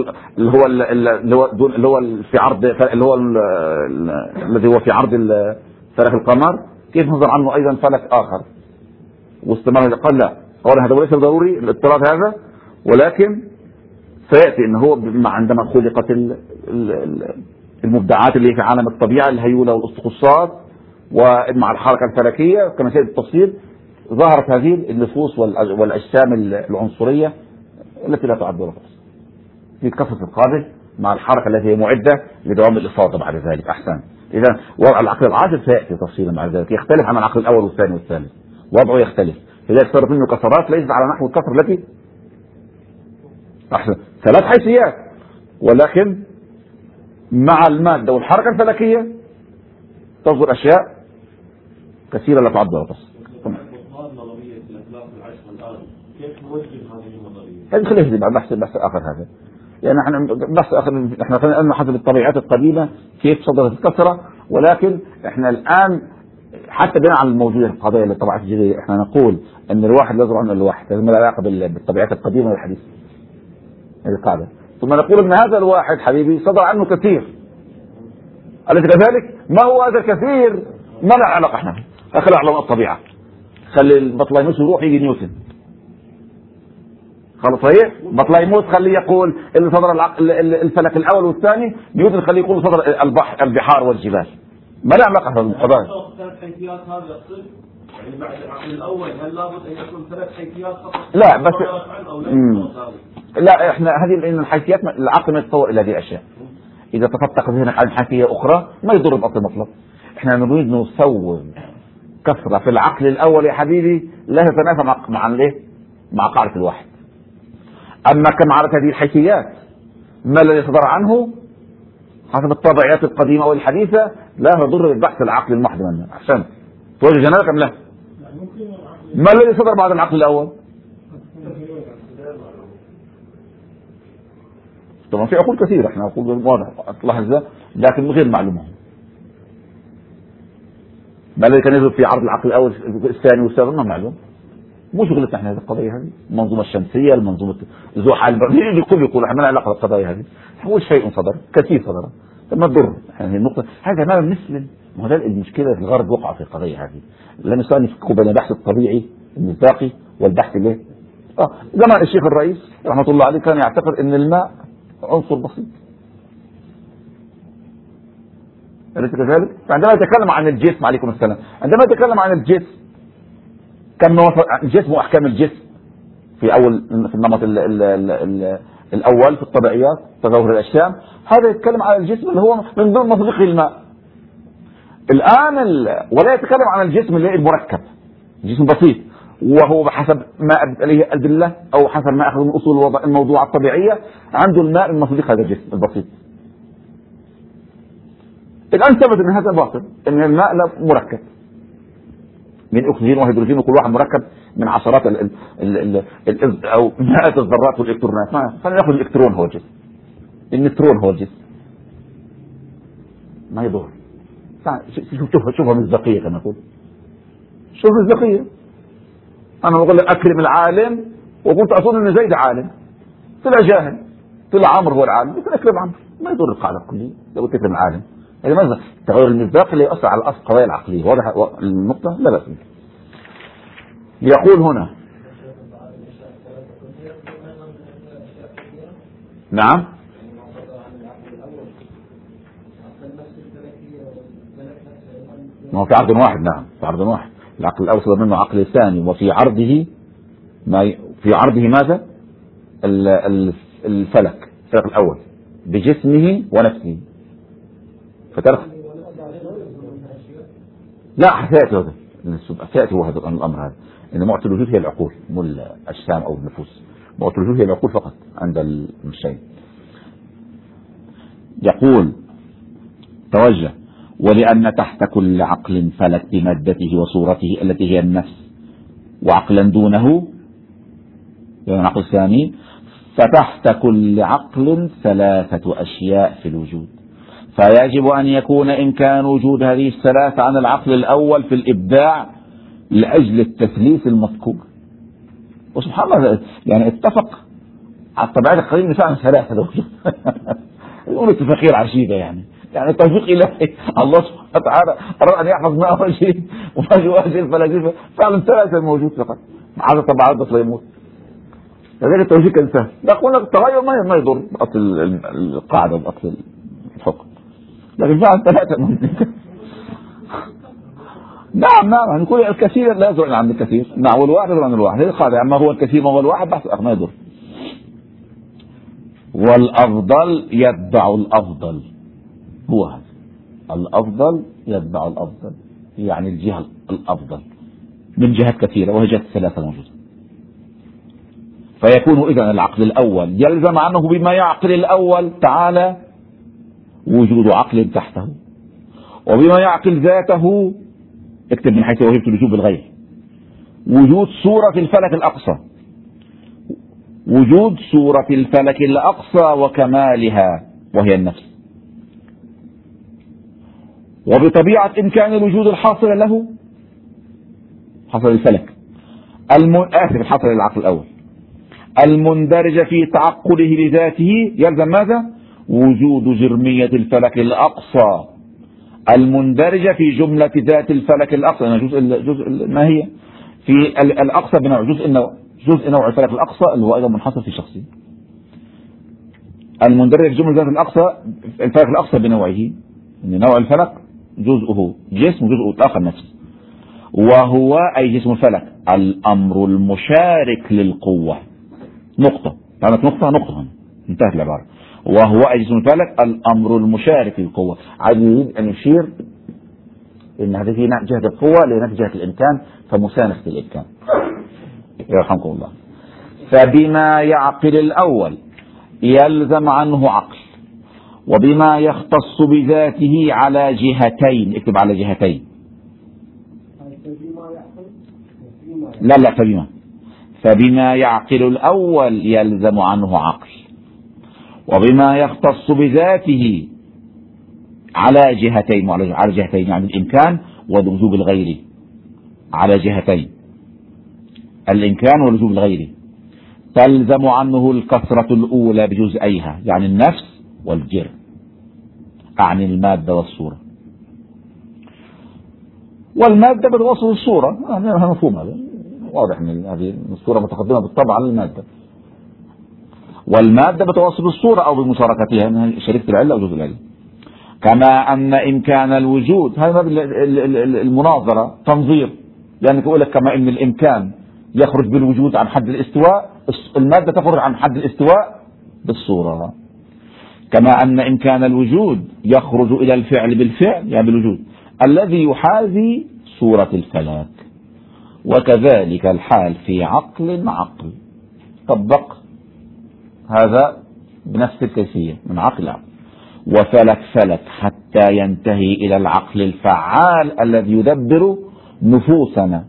اللي هو في عرض الذي هو في عرض فلك القمر، كيف نظر عنه أيضا فلك آخر واستمر. قال لا، أولا هذا ليس ضروري الاضطراد هذا، ولكن سيأتي إن هو عندما خلقت المبدعات اللي في عالم الطبيعة الهيولة والأسطقصات ومع الحركة الفلكية كما سيأتي التفصيل، ظهرت هذه النفوس والأجسام العنصرية التي لا تعد ولا تحصى في كثرة القابل مع الحركة التي هي معدة لدوام الإفاضة بعد ذلك. أحسن. إذا وضع العقل العاشر سيأتي تفصيلا بعد ذلك، يختلف عن العقل الأول والثاني والثالث، وضعه يختلف. لذلك صارت منه كسرات ليست على نحو الكسر التي أحسن ثلاث حيثيات، ولكن مع المادة والحركة الفلكية تصدر أشياء كثيرة لا تعد ولا تحصى. هذه خلينا بحث آخر هذا، يعني بحث آخر. احنا قلنا حسب الطبيعات القديمة كيف صدرت الكسرة، ولكن احنا الآن حتى بناء على الموجودة القضايا للطبيعات الجديدة احنا نقول أن الواحد لا يصدر عنه الواحد، لازم له علاقة بالطبيعات القديمة والحديثة. هذه القاعدة. ثم نقول أن هذا الواحد حبيبي صدر عنه كثير، أليس كذلك؟ ما هو هذا الكثير؟ ما له علاقة احنا خلي علماء الطبيعة، خلي البطليموس يروح يجي نيوتن، خلاص صحيح؟ بطليموس خليه يقول اللي صدر الفلك الأول والثاني، نيوتن خليه يقول صدر البحار والجبال. ما له علاقة هذا القضايا. يعني بعد العقل الأول هل لابد أن يكون ثلاث حيثيات فقط؟ لا بس لا احنا هذه لأن الحيثيات العقل ما يتطور إلى هذه الأشياء. إذا تفتق ذهنك عن حيثية أخرى ما يضر بأصل المطلب. احنا نريد نصور كثرة في العقل الأول يا حبيبي لا تتنافى مع قاعدة الواحد. أما كما عرفت هذه الحيثيات ما الذي صدر عنه حسب الطبيعات القديمة والحديثة لا يضر ببحث العقل المحض منه. أحسن. توجه جنالك أم لا؟ ما الذي صدر بعد العقل الأول؟ طبعا في عقول كثيرة، احنا عقول واضح تلاحظ لكن غير معلومة. ما الذي كان يضرب في عرض العقل الأول الثاني والثالث ما معلوم. مو شغلتنا احنا هذه القضية هذه، المنظومة الشمسية، المنظومة زحل، الكل يقول احنا ما لنا علاقة بالقضايا هذه. هو شيء صدر كثير صدر ما تضر. يعني النقطة هذا ما بنسلم. ما هو المشكلة في الغرب وقع في القضية هذه، لم يستطيعوا يفكوا بين البحث الطبيعي المصداقي والبحث الايه؟ زمان الشيخ الرئيس رحمة الله عليه كان يعتقد ان الماء عنصر بسيط. أليس كذلك؟ عندما يتكلم عن الجسم عليكم السلام، عندما يتكلم عن الجسم كم الجسم واحكام الجسم في النمط الاول في الطبيعيات تظاهر الاجسام، هذا يتكلم عن الجسم اللي هو من ضمن مصداقه الماء. الان ولا يتكلم عن الجسم اللي المركب، جسم بسيط وهو بحسب ما أدت عليه الأدلة أو حسب ما أخذ من أصول الموضوع الطبيعية عنده الماء من مصداق هذا الجسم البسيط. الآن ثبت أن هذا باطل، أن الماء مركب من أكسجين وهيدروجين وكل واحد مركب من عشرات أو مئات الذرات والإلكترونات. فنأخذ الإلكترون هو الجسم، النيوترون هو الجسم، ما يضر. شوفها مصداقية كما نقول، شوف مصداقية. أنا بقول لك أكرم العالم وكنت أظن إن زيد عالم، طلع جاهل، طلع عمرو هو العالم، يمكن أكرم عمرو، ما يضر القاعدة الكلية لو تكرم العالم. يعني ماذا؟ تغير المصداق اللي يؤثر على الأصل القضايا العقلية. واضح النقطة؟ لا بأس. يقول هنا نعم ما هو في عرض واحد، نعم في عرض واحد. العقل الأول صدر منه عقل ثاني، وفي عرضه في عرضه ماذا؟ الفلك الأول بجسمه ونفسه. فترك لا سيأتي هو هذا الأمر هذا، إن معطي الوجود هي العقول مو الأجسام أو النفوس. معطي الوجود هي العقول فقط عند الشيء. يقول توجه: ولأن تحت كل عقل فلك بمادته وصورته التي هي النفس، وعقلا دونه يعني العقل الثاني، فتحت كل عقل ثلاثة أشياء في الوجود، فيجب أن يكون إمكان وجود هذه الثلاثة عن العقل الأول في الإبداع لأجل التثليث المذكور. وسبحان الله يعني اتفق على الطبيعة القديمة فعلا ثلاثة الوجود. يقول اتفاقية عجيبة يعني توفيق إلهي. الله سبحانه وتعالى أراد أن يحفظ ما وجه وما جواز الفلاسفة، فعلا ثلاثة موجود فقط، عادة طبعا بس لا يموت. لذلك التوفيق كان سهل. نقول لك التغير ما يضر بأصل القاعدة وبأصل الحكم، لكن فعلا ثلاثة موجود. نعم نقول الكثير لا يضر عن الكثير، نعم والواحد يضر عن الواحد، هذه القاعدة. أما هو الكثير ما هو الواحد بحث ما يضر. والأفضل يتبع الأفضل، هو هذا الأفضل يتبع الأفضل، يعني الجهة الأفضل من جهات كثيرة وهي جهة ثلاثة موجودة. فيكون إذن العقل الأول يلزم عنه بما يعقل الأول تعالى وجود عقل تحته، وبما يعقل ذاته اكتب من حيث وهبت الوجود بالغير وجود صورة الفلك الأقصى، وجود صورة الفلك الأقصى وكمالها وهي النفس، وبطبيعة إمكان الوجود الحاصل له حصل الفلك الحاصل للعقل الأول المندرج في تعقله لذاته، يلزم ماذا؟ وجود جرمية الفلك الأقصى المندرجة في جملة ذات الفلك الأقصى، يعني جزء ما هي في الأقصى بنوع جزء نوع الفلك الأقصى اللي هو أيضا منحصر في شخصي، المندرج في جملة ذات الفلك الأقصى بنوعه، إن نوع الفلك جزءه جسم وجزءه الآخر نفس، وهو أي جسم الفلك الأمر المشارك للقوة. نقطة هنا انتهت العبارة. وهو أي جسم الفلك الأمر المشارك للقوة. يريد أن يشير إن هذه جهة القوة لأنها جهة الإمكان فمسانخ للإمكان. يرحمكم الله. فبما يعقل الأول يلزم عنه عقل، وبما يختص بذاته على جهتين، اكتب على جهتين. لا فبما يعقل الأول يلزم عنه عقل، وبما يختص بذاته على جهتين يعني الإمكان والوجوب الغيري، على جهتين الإمكان والوجوب الغيري، تلزم عنه الكثرة الأولى بجزئيها يعني النفس والجر، أعني المادة والصورة. والمادة بتوصل الصورة، هذا مفهوم، هذا واضح ان هذه الصورة متقدمة بالطبع على المادة، والمادة بتوصل الصورة أو بمشاركتها انها شريكة العلة أو جزء العلة. كما أن إمكان الوجود، هذا المناظرة تنظير، يعني يقول لك كما أن الإمكان يخرج بالوجود عن حد الاستواء، المادة تخرج عن حد الاستواء بالصورة. كما أن إمكان الوجود يخرج إلى الفعل بالفعل يعني بالوجود الذي يحاذي صورة الفلك، وكذلك الحال في عقل. طبق هذا بنفس الكيفية من عقل وفلك حتى ينتهي إلى العقل الفعال الذي يدبر نفوسنا.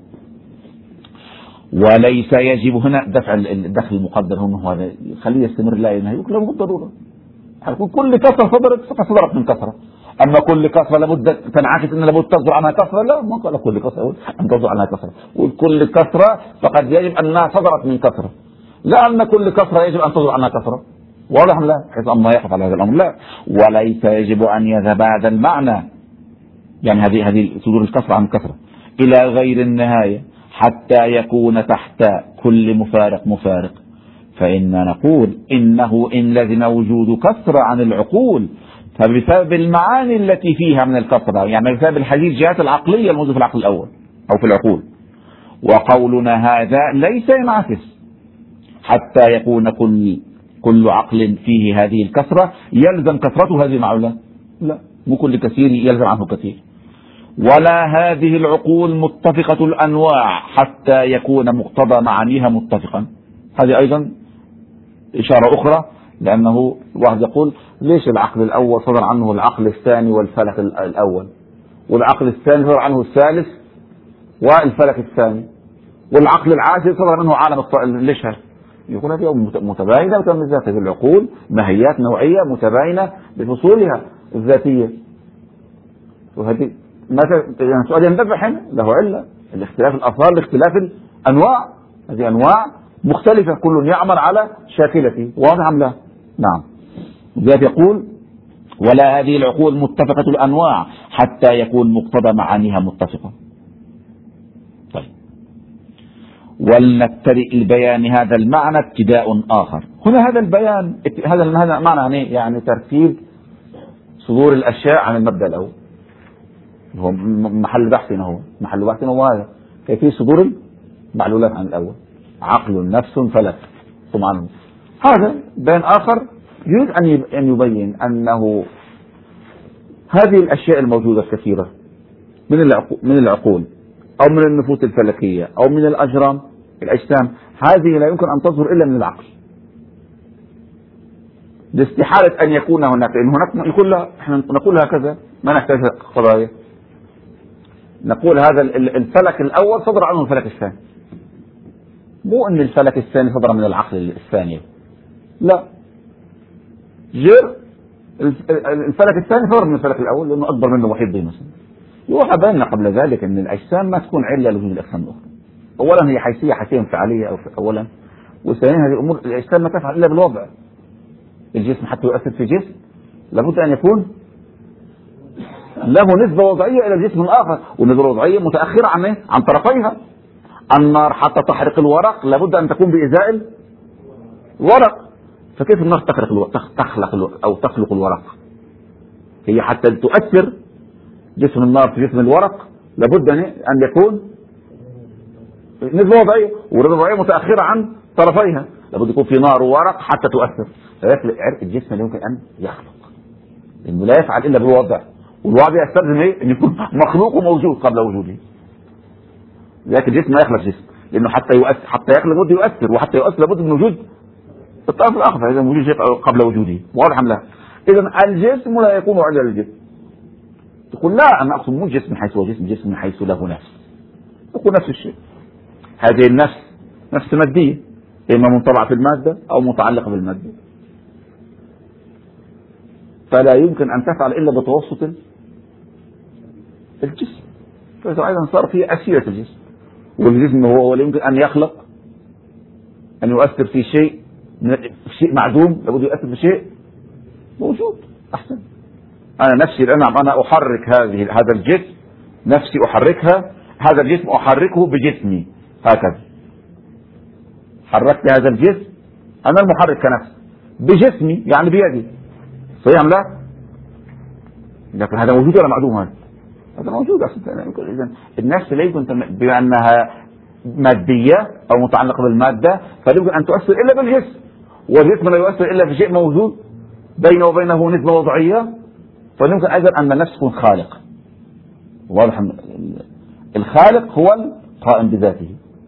وليس يجب هنا دفع الدخل المقدر، هذا خليه يستمر لا ينهي له بالضرورة. كل كثرة صدرت من كثرة، أما كل كثرة لابد تنعكس أن لابد تصدر عنها كثرة، لا ما قال كل كثرة أن تصدر عنها كثرة، وكل كثرة فقد يجب أنها صدرت من كثرة، لا أن كل كثرة يجب أن تصدر عنها كثرة. واضح لا؟ حيث الله يقف على هذا الأمر لا. وليس يجب أن يذهب هذا المعنى، يعني هذه صدور الكثرة عن كثرة إلى غير النهاية حتى يكون تحت كل مفارق، فإن نقول إنه إن لزم وجود كثرة عن العقول فبسبب المعاني التي فيها من الكثرة، يعني بسبب هذه الجهات العقلية الموجودة في العقل الأول أو في العقول. وقولنا هذا ليس ينعكس حتى يكون كل عقل فيه هذه الكثرة يلزم كثرته هذه المعلومات، لا، مو كل كثير يلزم عنه كثير. ولا هذه العقول متفقة الأنواع حتى يكون مقتضى معانيها متفقا. هذه أيضا إشارة أخرى، لأنه واحد يقول ليش العقل الأول صدر عنه العقل الثاني والفلك الأول، والعقل الثاني صدر عنه الثالث والفلك الثاني، والعقل العاشر صدر منه عالم ليش هذا؟ يقول هذه متباينة بتميزات هذه العقول، ماهيات نوعية متباينة بفصولها الذاتية. وهذه يعني سؤال يندفع هنا له علة، الاختلاف الأصال لاختلاف الأنواع، هذه أنواع مختلفة كل يعمل على شاكلته، واضح أم لا؟ نعم. ذات يقول ولا هذه العقول متفقة الأنواع حتى يكون مقتضى معانيها متفقة. طيب، ولنبتدئ البيان هذا المعنى ابتداء آخر. هنا هذا البيان هذا معنى يعني ترتيب صدور الأشياء عن المبدأ الأول، هو محل بحثنا، هو محل بحثنا هو هذا، كيفية صدور المعلولات عن الأول، عقل نفس فلك ثم عنه. هذا بيان آخر يريد أن يبين أنه هذه الأشياء الموجودة الكثيرة من العقول أو من النفوس الفلكية أو من الأجرام الأجسام، هذه لا يمكن أن تصدر إلا من العقل، لاستحالة أن يكون هناك، لأن هناك احنا نقول هكذا ما نحتاج قضايا، نقول هذا الفلك الأول صدر عنه الفلك الثاني، مو أن الفلك الثاني صدر من العقل الثاني، لا، غير الفلك الثاني صدر من الفلك الأول لأنه أكبر منه محيط به مثلا. يوحى بيننا قبل ذلك أن الأجسام ما تكون علة لوجود الأجسام الأخرى. أولا هي حيثية انفعالية أولا، وثانيا هذه الأمور الأجسام ما تفعل إلا بالوضع. الجسم حتى يؤثر في جسم لابد أن يكون له نسبة وضعية إلى الجسم الآخر، والنسبة الوضعية متأخرة عن طرفيها. النار حتى تحرق الورق لابد أن تكون بإزاء الورق، فكيف النار تخلق الورق؟ هي حتى تؤثر جسم النار في جسم الورق لابد أن يكون نسبة وضعية، والنسبة الوضعية متأخرة عن طرفيها، لابد يكون في نار وورق حتى تؤثر. الجسم لا يمكن أن يخلق، لأنه لا يفعل إلا بالوضع، والوضع يستلزم أن يكون مخلوق وموجود قبل وجوده. لكن الجسم ما يخلق جسم، لأنه حتى يخلق لابد يؤثر، وحتى يؤثر لابد من وجود الطرف الآخر، إذا وجود شيء قبل وجوده، واضح أم لا؟ إذا الجسم لا يكون علة للجسم. تقول لا، أنا أقصد مو جسم حيث هو جسم حيث له نفس، يكون نفس الشيء. هذه النفس نفس مادية، إما منطبعة في المادة أو متعلقة بالمادة، فلا يمكن أن تفعل إلا بتوسط الجسم، فإذا أيضا صار فيه أسيرة الجسم، والجسم هو ولا يمكن أن يخلق، أن يؤثر في شيء معدوم، لابد يؤثر في شيء موجود. أحسن، أنا نفسي الآن أنا أحرك هذا الجسم، نفسي أحركها، هذا الجسم أحركه بجسمي، هكذا حركت هذا الجسم، أنا المحرك كنفس بجسمي يعني بيدي، صحيح أم لا؟ لكن هذا موجود ولا معدوم؟ هذا موجود. إذا النفس لا يمكن بما أنها مادية أو متعلقة بالمادة فلا يمكن أن تؤثر إلا بالجسم، والجسم لا يؤثر إلا في شيء موجود بينه وبينه نسبة وضعية، فلا يمكن أيضا أن النفس تكون خالق. واضح، الخالق هو القائم بذاته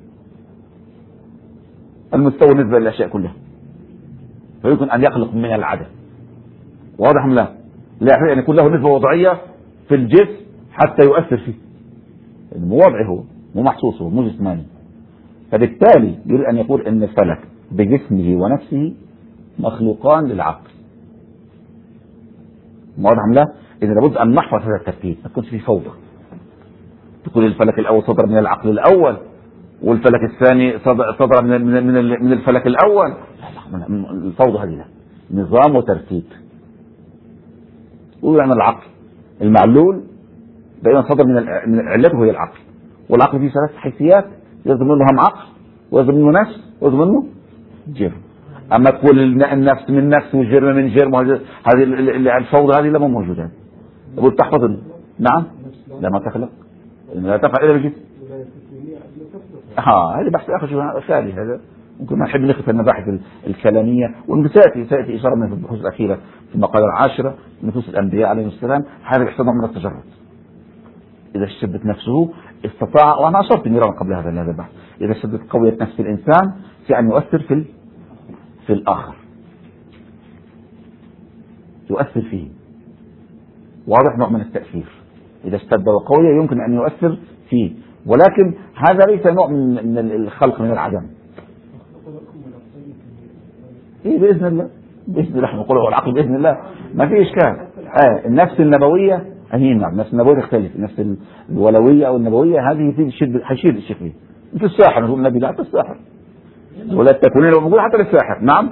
المستوى بالنسبة للأشياء كلها، فيمكن أن يخلق من العدم. واضح أم لا؟ لا يحتاج أن يكون له نسبة وضعية في الجسم حتى يؤثر فيه، مو وضعي، هو مو محسوس، هو مو جسماني. فبالتالي يريد أن يقول أن الفلك بجسمه ونفسه مخلوقان للعقل. واضح أم لا؟ إذا لابد أن نحفظ هذا الترتيب، ما تكونش في فوضى، تقول الفلك الأول صدر من العقل الأول والفلك الثاني صدر من الفلك الأول. الفوضى هذه لا، نظام وترتيب. ويعني العقل المعلول دائما صدر من علته هي العقل، والعقل فيه ثلاث حيثيات، يلزم منه هم عقل، ويلزم منه نفس، ويلزم منه جسم. أما تقول النفس من نفس والجرم من جرم، هذه الفوضى هذه لا مو موجودة. تقول تحفظ. نعم لا ما تخلق، لا تفعل إلا بالجسم. هذا بحث آخر شو ثاني، هذا ممكن ما نحب نخف المباحث الكلامية، وسيأتي إشارة من البحوث الأخيرة في المقالة 10 نفوس الأنبياء عليهم السلام. هذا يحسب من التجرد، إذا اشتدت نفسه استطاع، وأنا أشرت مرارا قبل هذا البحث، إذا اشتدت قوية نفس الإنسان في أن يؤثر في الآخر، يؤثر فيه. واضح نوع من التأثير، إذا اشتد وقوية يمكن أن يؤثر فيه، ولكن هذا ليس نوع من الخلق من العدم. إيه بإذن الله، بإذن الله نقول هو العقل بإذن الله ما في إشكال. النفس النبوية هي نعم، النفس النبوية تختلف، النفس الولوية أو النبوية هذه في شد حيشير الشيخ فيه، مثل الساحر نقول النبي لا الساحر ولا تكونين موجود حتى للساحر. نعم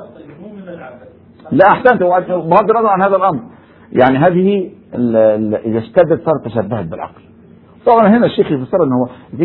لا أحسنت، بغض النظر عن هذا الأمر، يعني هذه إذا اشتدت صارت تشبهت بالعقل. طبعا هنا الشيخ يفسر أنه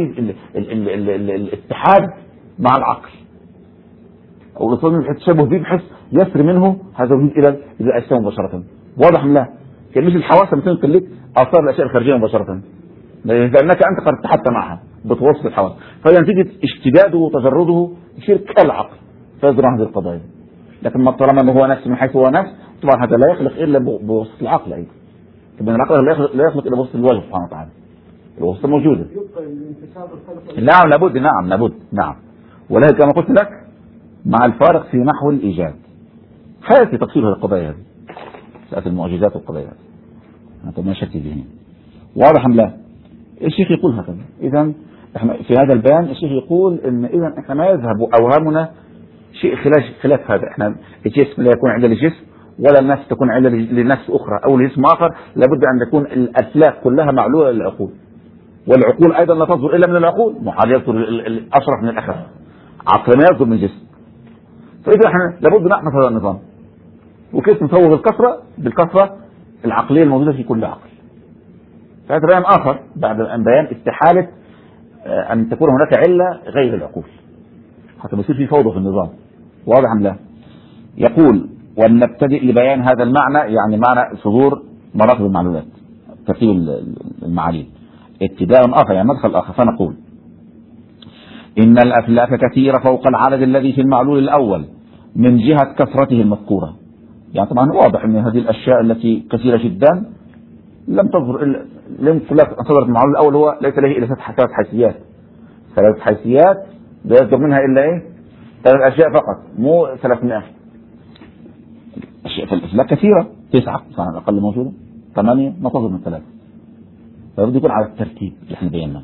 الاتحاد مع العقل أو التشبه به بحيث يسري منه هذا إلى الأجسام مباشرة. واضح من لا كان مثل الحواس مثل تقول لك آثار الأشياء الخارجية مباشرة، لأنك أنت قد اتحدت معها بتوصل الحواس، فنتيجة اشتداده وتجرده يصير كالعقل فيزرع هذه القضايا. لكن ما طالما أنه هو نفس من حيث هو نفس، طبعا هذا لا يخلق إلا بوسط العقل أيضا، طبعا العقل لا يخلق إلا بوسط الوجه سبحانه وتعالى، الوسط موجودة. نعم لابد، نعم لابد، نعم. ولكن كما قلت لك مع الفارق في نحو الإيجاد، حياتي تفصيل هذه القضايا هذه، سألت المعجزات والقضايا هذه ما شك فيه. واضح أم لا؟ الشيخ يقول هكذا. إذا احنا في هذا البيان الشيخ يقول إن إذا احنا ما يذهب أوهامنا شيء خلاف هذا، احنا الجسم لا يكون عند الجسم ولا النفس تكون عند لنفس أخرى أو لجسم آخر، لابد أن تكون الأفلاك كلها معلولة للعقول، والعقول أيضا لا تصدر إلا من العقول، محال يصدر الأشرف من الأخف، عقل ما يصدر من الجسم. فإذا احنا لابد نحفظ هذا النظام، وكيف نصوغ بالكثرة العقلية الموجودة في كل عقل. فهذا بيان آخر بعد أن بيان استحالة أن تكون هناك علة غير العقول حتى يصير في فوضى في النظام. واضح أم لا؟ يقول ونبتدئ لبيان هذا المعنى، يعني معنى صدور مراتب المعلولات، ترتيب المعاليل، ابتداء آخر يعني مدخل آخر. فنقول إن الأفلاك كثيرة فوق العدد الذي في المعلول الأول من جهة كثرته المذكورة. يعني طبعا واضح أن هذه الأشياء التي كثيرة جدا لم تظهر إلا لم صدرت المعلول الأول، هو ليس له إلا ثلاث حيثيات، ثلاث حيثيات لا يصدر منها إلا إيه؟ ثلاث أشياء فقط، مو 300 أشياء. في الأفلاك كثيرة، 9 على الأقل موجودة، 8 ما تصدر من 3، فبده يكون على الترتيب اللي احنا بيناه.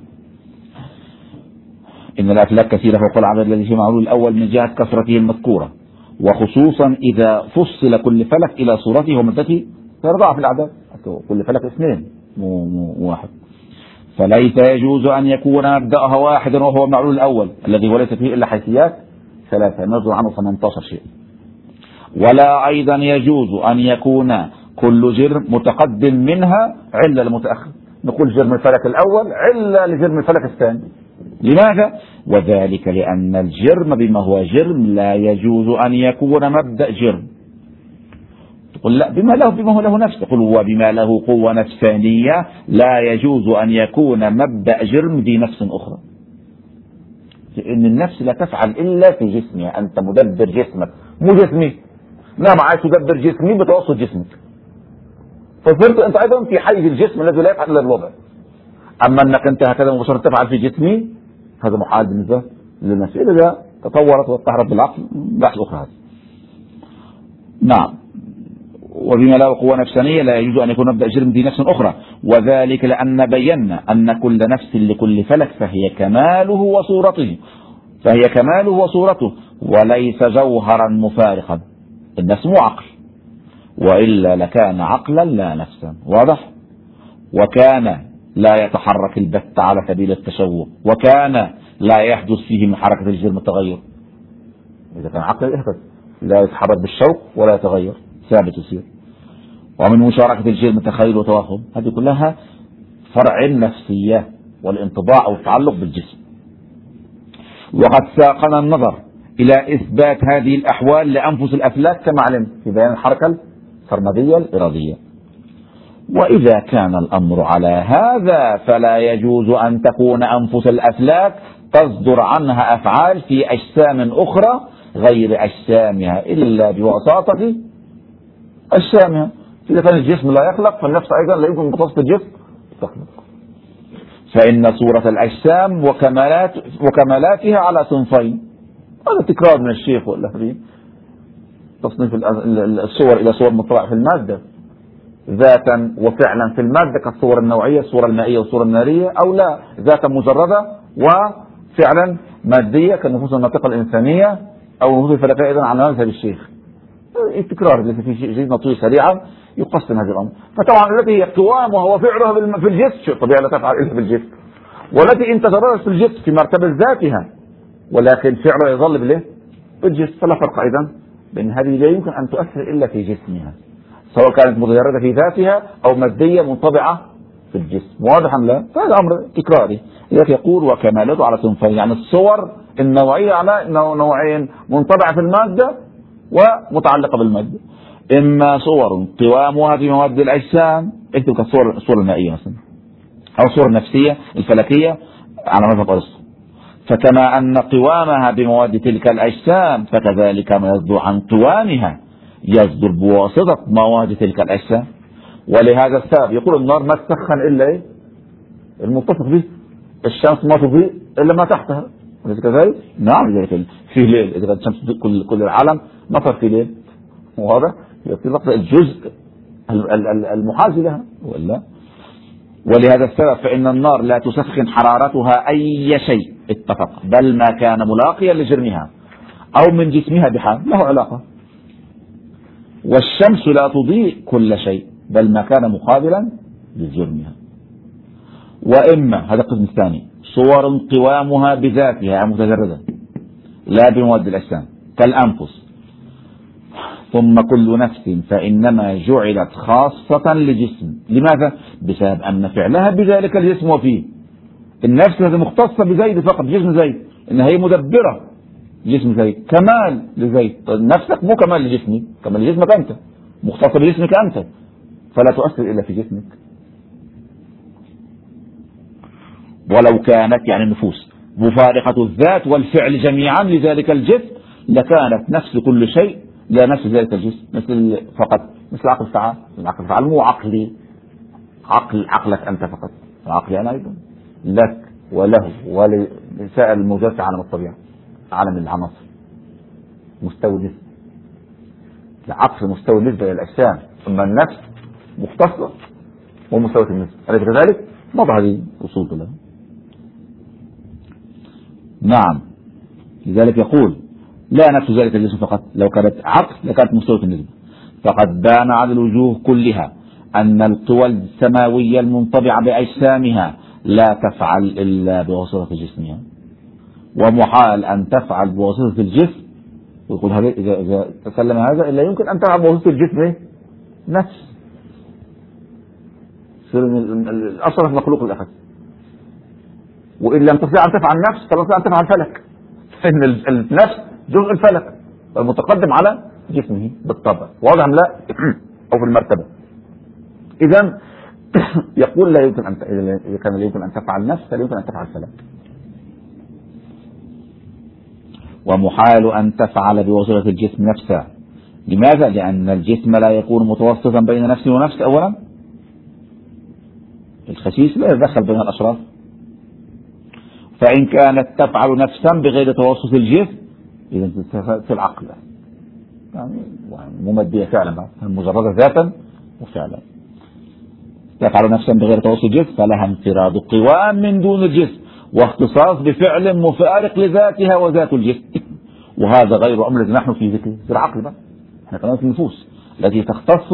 إن الأفلاك كثيرة فوق العدد الذي في المعلول الأول من جهة كثرته المذكورة، وخصوصا إذا فصل كل فلك إلى صورته ومدته فيرضع في الأعداد، كل فلك 2 مو 1. فليس يجوز أن يكون مبدأها واحدا وهو المعلول الأول الذي هو ليس فيه إلا حيثيات 3 نرجع عنه 18 شيء. ولا أيضا يجوز أن يكون كل جرم متقدم منها علة لمتأخر، نقول جرم الفلك الأول علة لجرم الفلك الثاني. لماذا؟ وذلك لأن الجرم بما هو جرم لا يجوز أن يكون مبدأ جرم. تقول لا بما هو له نفس، تقول هو بما له قوة نفسانية لا يجوز أن يكون مبدأ جرم ذي نفس أخرى، لأن النفس لا تفعل إلا في جسمها، أنت مدبر جسمك مو جسمي. نعم عايز تدبر جسمي بتوسط جسمك، فصرت أنت أيضا في حيز الجسم الذي لا يفعل إلا الوضع. أما أنك أنت هكذا مباشرة تفعل في جسمي هذا محال بالنسبة للنفس، إذا تطورت واتحرت بالعقل بحث أخرى هذا. نعم. وبما له قوة نفسانية لا يجوز أن يكون مبدأ جرم ذي نفس أخرى، وذلك لأن بينا أن كل نفس لكل فلك فهي كماله وصورته وليس جوهرا مفارقا. النفس مو عقل، وإلا لكان عقلا لا نفسا. واضح؟ وكان لا يتحرك البت على سبيل التشوه، وكان لا يحدث فيه من حركة الجرم التغير. إذا كان عقل يهبط لا يتحرك بالشوق ولا يتغير، ثابت يصير. ومن مشاركة الجرم التخيل وتوهم، هذه كلها فرع النفسية والانطباع أو التعلق بالجسم. وقد ساقنا النظر إلى إثبات هذه الأحوال لأنفس الأفلاك كما علمت في بيان الحركة السرمدية الإرادية. وإذا كان الأمر على هذا فلا يجوز أن تكون أنفس الأفلاك تصدر عنها أفعال في أجسام أخرى غير أجسامها إلا بواسطة أجسامها. إذا كان الجسم لا يخلق فالنفس أيضا لا يمكن بواسطة الجسم تخلق. فإن صورة الأجسام وكمالاتها على صنفين. هذا تكرار من الشيخ والآخرين. تصنيف الصور إلى صور مطلعة في المادة ذاتا وفعلا في المادة كالصور النوعية، الصورة المائية والصورة النارية، أو لا ذاتا مجردة وفعلا مادية كالنفوس الناطقة الإنسانية أو النفوس الفلكية أيضا على مذهب الشيخ. التكرار ليس في شيء نطوي سريعا يقسم هذا الأمر. فطبعا التي هي قوامها وفعلها في الجسم شيء طبيعي لا تفعل إلا في الجسم، والتي إن تجردت في الجسم في مرتبة ذاتها ولكن فعلها يظل بالإيه؟ بالجسم. فلا فرق أيضا بأن هذه لا يمكن أن تؤثر إلا في جسمها سواء كانت متجردة في ذاتها أو مادية منطبعة في الجسم. واضح أم لا؟ فهذا أمر تكراري. لذلك يقول وكمالته على صنفين، يعني الصور النوعية على نوعين، منطبعة في المادة ومتعلقة بالمادة. إما صور قوامها في مواد الأجسام اكتب كالصور المائية مثلا، أو الصور النفسية الفلكية على مذهب أرسطو. فكما أن قوامها بمواد تلك الأجسام فكذلك ما يصدر عن قوامها يصدر بواسطة مواد تلك الأجسام. ولهذا السبب يقول النار ما تسخن إلا إيه؟ المتصف به، الشمس ما تضيء إلا ما تحتها، أليس كذلك؟ نعم ذلك في ليل، إذا كانت الشمس كل العالم نصر في ليل، وهذا يصير الجزء المحاذي لها ولا. ولهذا السبب فإن النار لا تسخن حرارتها أي شيء اتفق، بل ما كان ملاقيا لجرمها أو من جسمها بحال له علاقة. والشمس لا تضيء كل شيء بل ما كان مقابلا لجرمها. وإما هذا القسم الثاني صور قوامها بذاتها متجردة لا بمواد الأجسام كالأنفس. ثم كل نفس فإنما جعلت خاصة لجسم. لماذا؟ بسبب أن فعلها بذلك الجسم وفيه. النفس هذه مختصة بزيد فقط، جسم زيد، إنها هي مدبرة جسم زيد، كمال لزيد. نفسك مو كمال لجسمي، كمال لجسمك أنت، مختصة بجسمك أنت، فلا تؤثر إلا في جسمك. ولو كانت يعني النفوس مفارقة الذات والفعل جميعا لذلك الجسم لكانت نفس كل شيء لا نفس ذلك الجسم، مثل فقط مثل عقل فعال. العقل فعال مو عقلي، عقلك أنت فقط، عقلي أنا أيضا، لك وله ولسائر الموجودات في عالم الطبيعة، عالم العناصر مستوى النسبة. العقل مستوى النسبة إلى الأجسام، ثم النفس مختصة ومستوى النسبة، أليس كذلك؟ وضع هذه أصول كلها. نعم، لذلك يقول لا نفس ذلك الجسم فقط، لو كانت عقل لكانت مستوى النسبة. فقد بان على الوجوه كلها أن القوى السماوية المنطبعة بأجسامها لا تفعل إلا بواسطة جسمها، ومحال أن تفعل بواسطة الجسم. ويقول هذا إذا تكلم هذا إلا يمكن أن تفعل بواسطة الجسم نفس الأصل مخلوق الأخذ، وإن لم تستطع أن تفعل نفس فلا تستطيع أن تفعل فلك، فإن النفس جزء الفلك المتقدم على جسمه بالطبع. واضح أم لا؟ أو في المرتبة. إذا يقول لا يمكن إذا كان لا يمكن أن تفعل نفس فلا يمكن أن تفعل فلك. ومحال أن تفعل بواسطة الجسم نفسه. لماذا؟ لأن الجسم لا يكون متوسطا بين نفس ونفس. أولا الخسيس لا يتدخل بين الأشراف، فإن كانت تفعل نفسا بغير توسط الجسم إذا في العقل يعني ممدية فعلا مجرد ذاتا وفعلا. تفعل نفسا بغير توسط الجسم فلها انفراد قوام من دون الجسم واختصاص بفعل مفارق لذاتها وذات الجسم، وهذا غير أمر الذي نحن في ذكره في العقل بقى. احنا كمان في النفوس التي تختص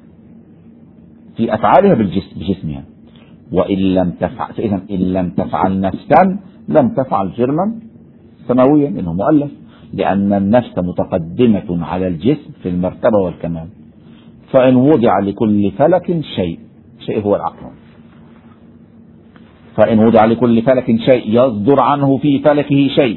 في أفعالها بجسمها. وإن لم تفعل، فإذا إن لم تفعل نفسا لم تفعل جرما سماويا إنه مؤلف، لأن النفس متقدمة على الجسم في المرتبة والكمال. فإن وضع لكل فلك شيء هو العقل، فإن وضع لكل فلك شيء يصدر عنه في فلكه شيء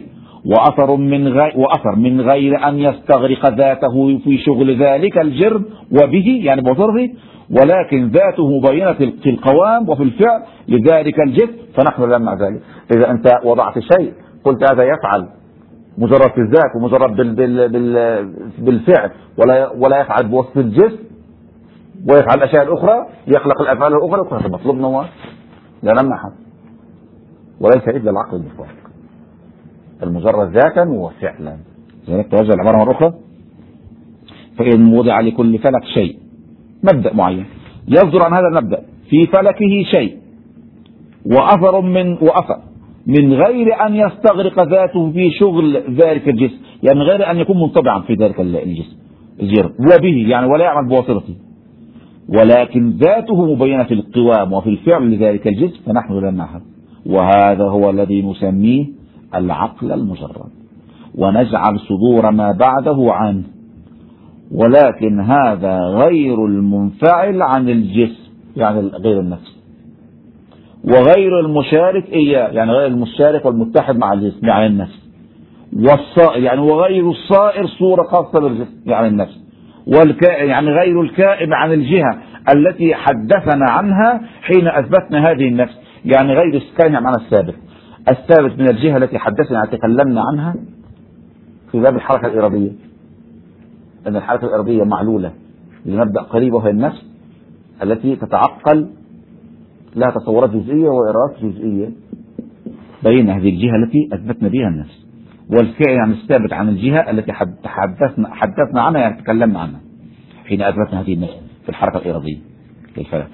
وأثر من غير أن يستغرق ذاته في شغل ذلك الجرم وبه يعني بوصره، ولكن ذاته مبينة في القوام وفي الفعل لذلك الجسم، فنحن لا مع ذلك. إذا أنت وضعت شيء قلت هذا يفعل مجرد في الذات ومجرد بالفعل ولا يفعل بوصف الجسم ويفعل الأشياء الأخرى، يخلق الأفعال الأخرى، هذا مطلوبنا لا نمنعها، وليس إلا العقل المطلق المجرد ذاتا وفعلا. لذلك توجه العبارة مرة أخرى: فإن وضع لكل فلك شيء، مبدأ معين يصدر عن هذا المبدأ في فلكه شيء وأثر من غير أن يستغرق ذاته في شغل ذلك الجسم، يعني من غير أن يكون منطبعا في ذلك الجسم وبه يعني ولا يعمل بواسطته، ولكن ذاته مبينة في القوام وفي الفعل لذلك الجسم، فنحن لا نمنعها. وهذا هو الذي نسميه العقل المجرد، ونجعل صدور ما بعده عنه، ولكن هذا غير المنفعل عن الجسم يعني غير النفس، وغير المشارك إياه يعني غير المشارك والمتحد مع الجسم يعني النفس، والصائر يعني وغير الصائر صورة خاصة بالجسم يعني النفس، والكائن يعني غير الكائن عن الجهة التي حدثنا عنها حين أثبتنا هذه النفس، يعني غير الكائن معنى الثابت من الجهة التي حدثنا تكلمنا عنها في باب الحركة الإرادية، أن الحركة الإرادية معلولة لمبدأ قريب وهي النفس التي تتعقل لها تصورات جزئية وإرادات جزئية بين هذه الجهة التي أثبتنا بها النفس، والكائن يعني الثابت عن الجهة التي حدثنا عنها يعني تكلمنا عنها حين أثبتنا هذه النفس في الحركة الإرادية للفلك.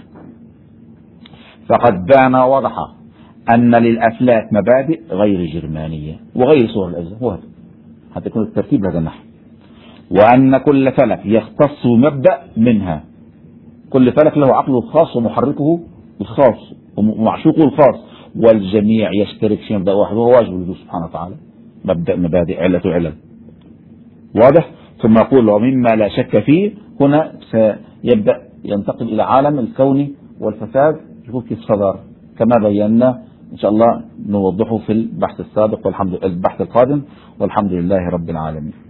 فقد بان وضح أن للأفلاك مبادئ غير جرمانية وغير صور الأجزاء، وهذا حتى يكون الترتيب هذا النحو، وأن كل فلك يختص بمبدأ منها، كل فلك له عقله الخاص ومحركه الخاص ومعشوقه الخاص، والجميع يشترك في مبدأ واحد وهو واجب الوجود سبحانه وتعالى، مبادئ علة علل. واضح؟ ثم يقول ومما لا شك فيه، هنا سيبدأ ينتقل إلى عالم الكون والفساد يكون في الصدر كما بينا إن شاء الله نوضحه في البحث السابق البحث القادم، والحمد لله رب العالمين.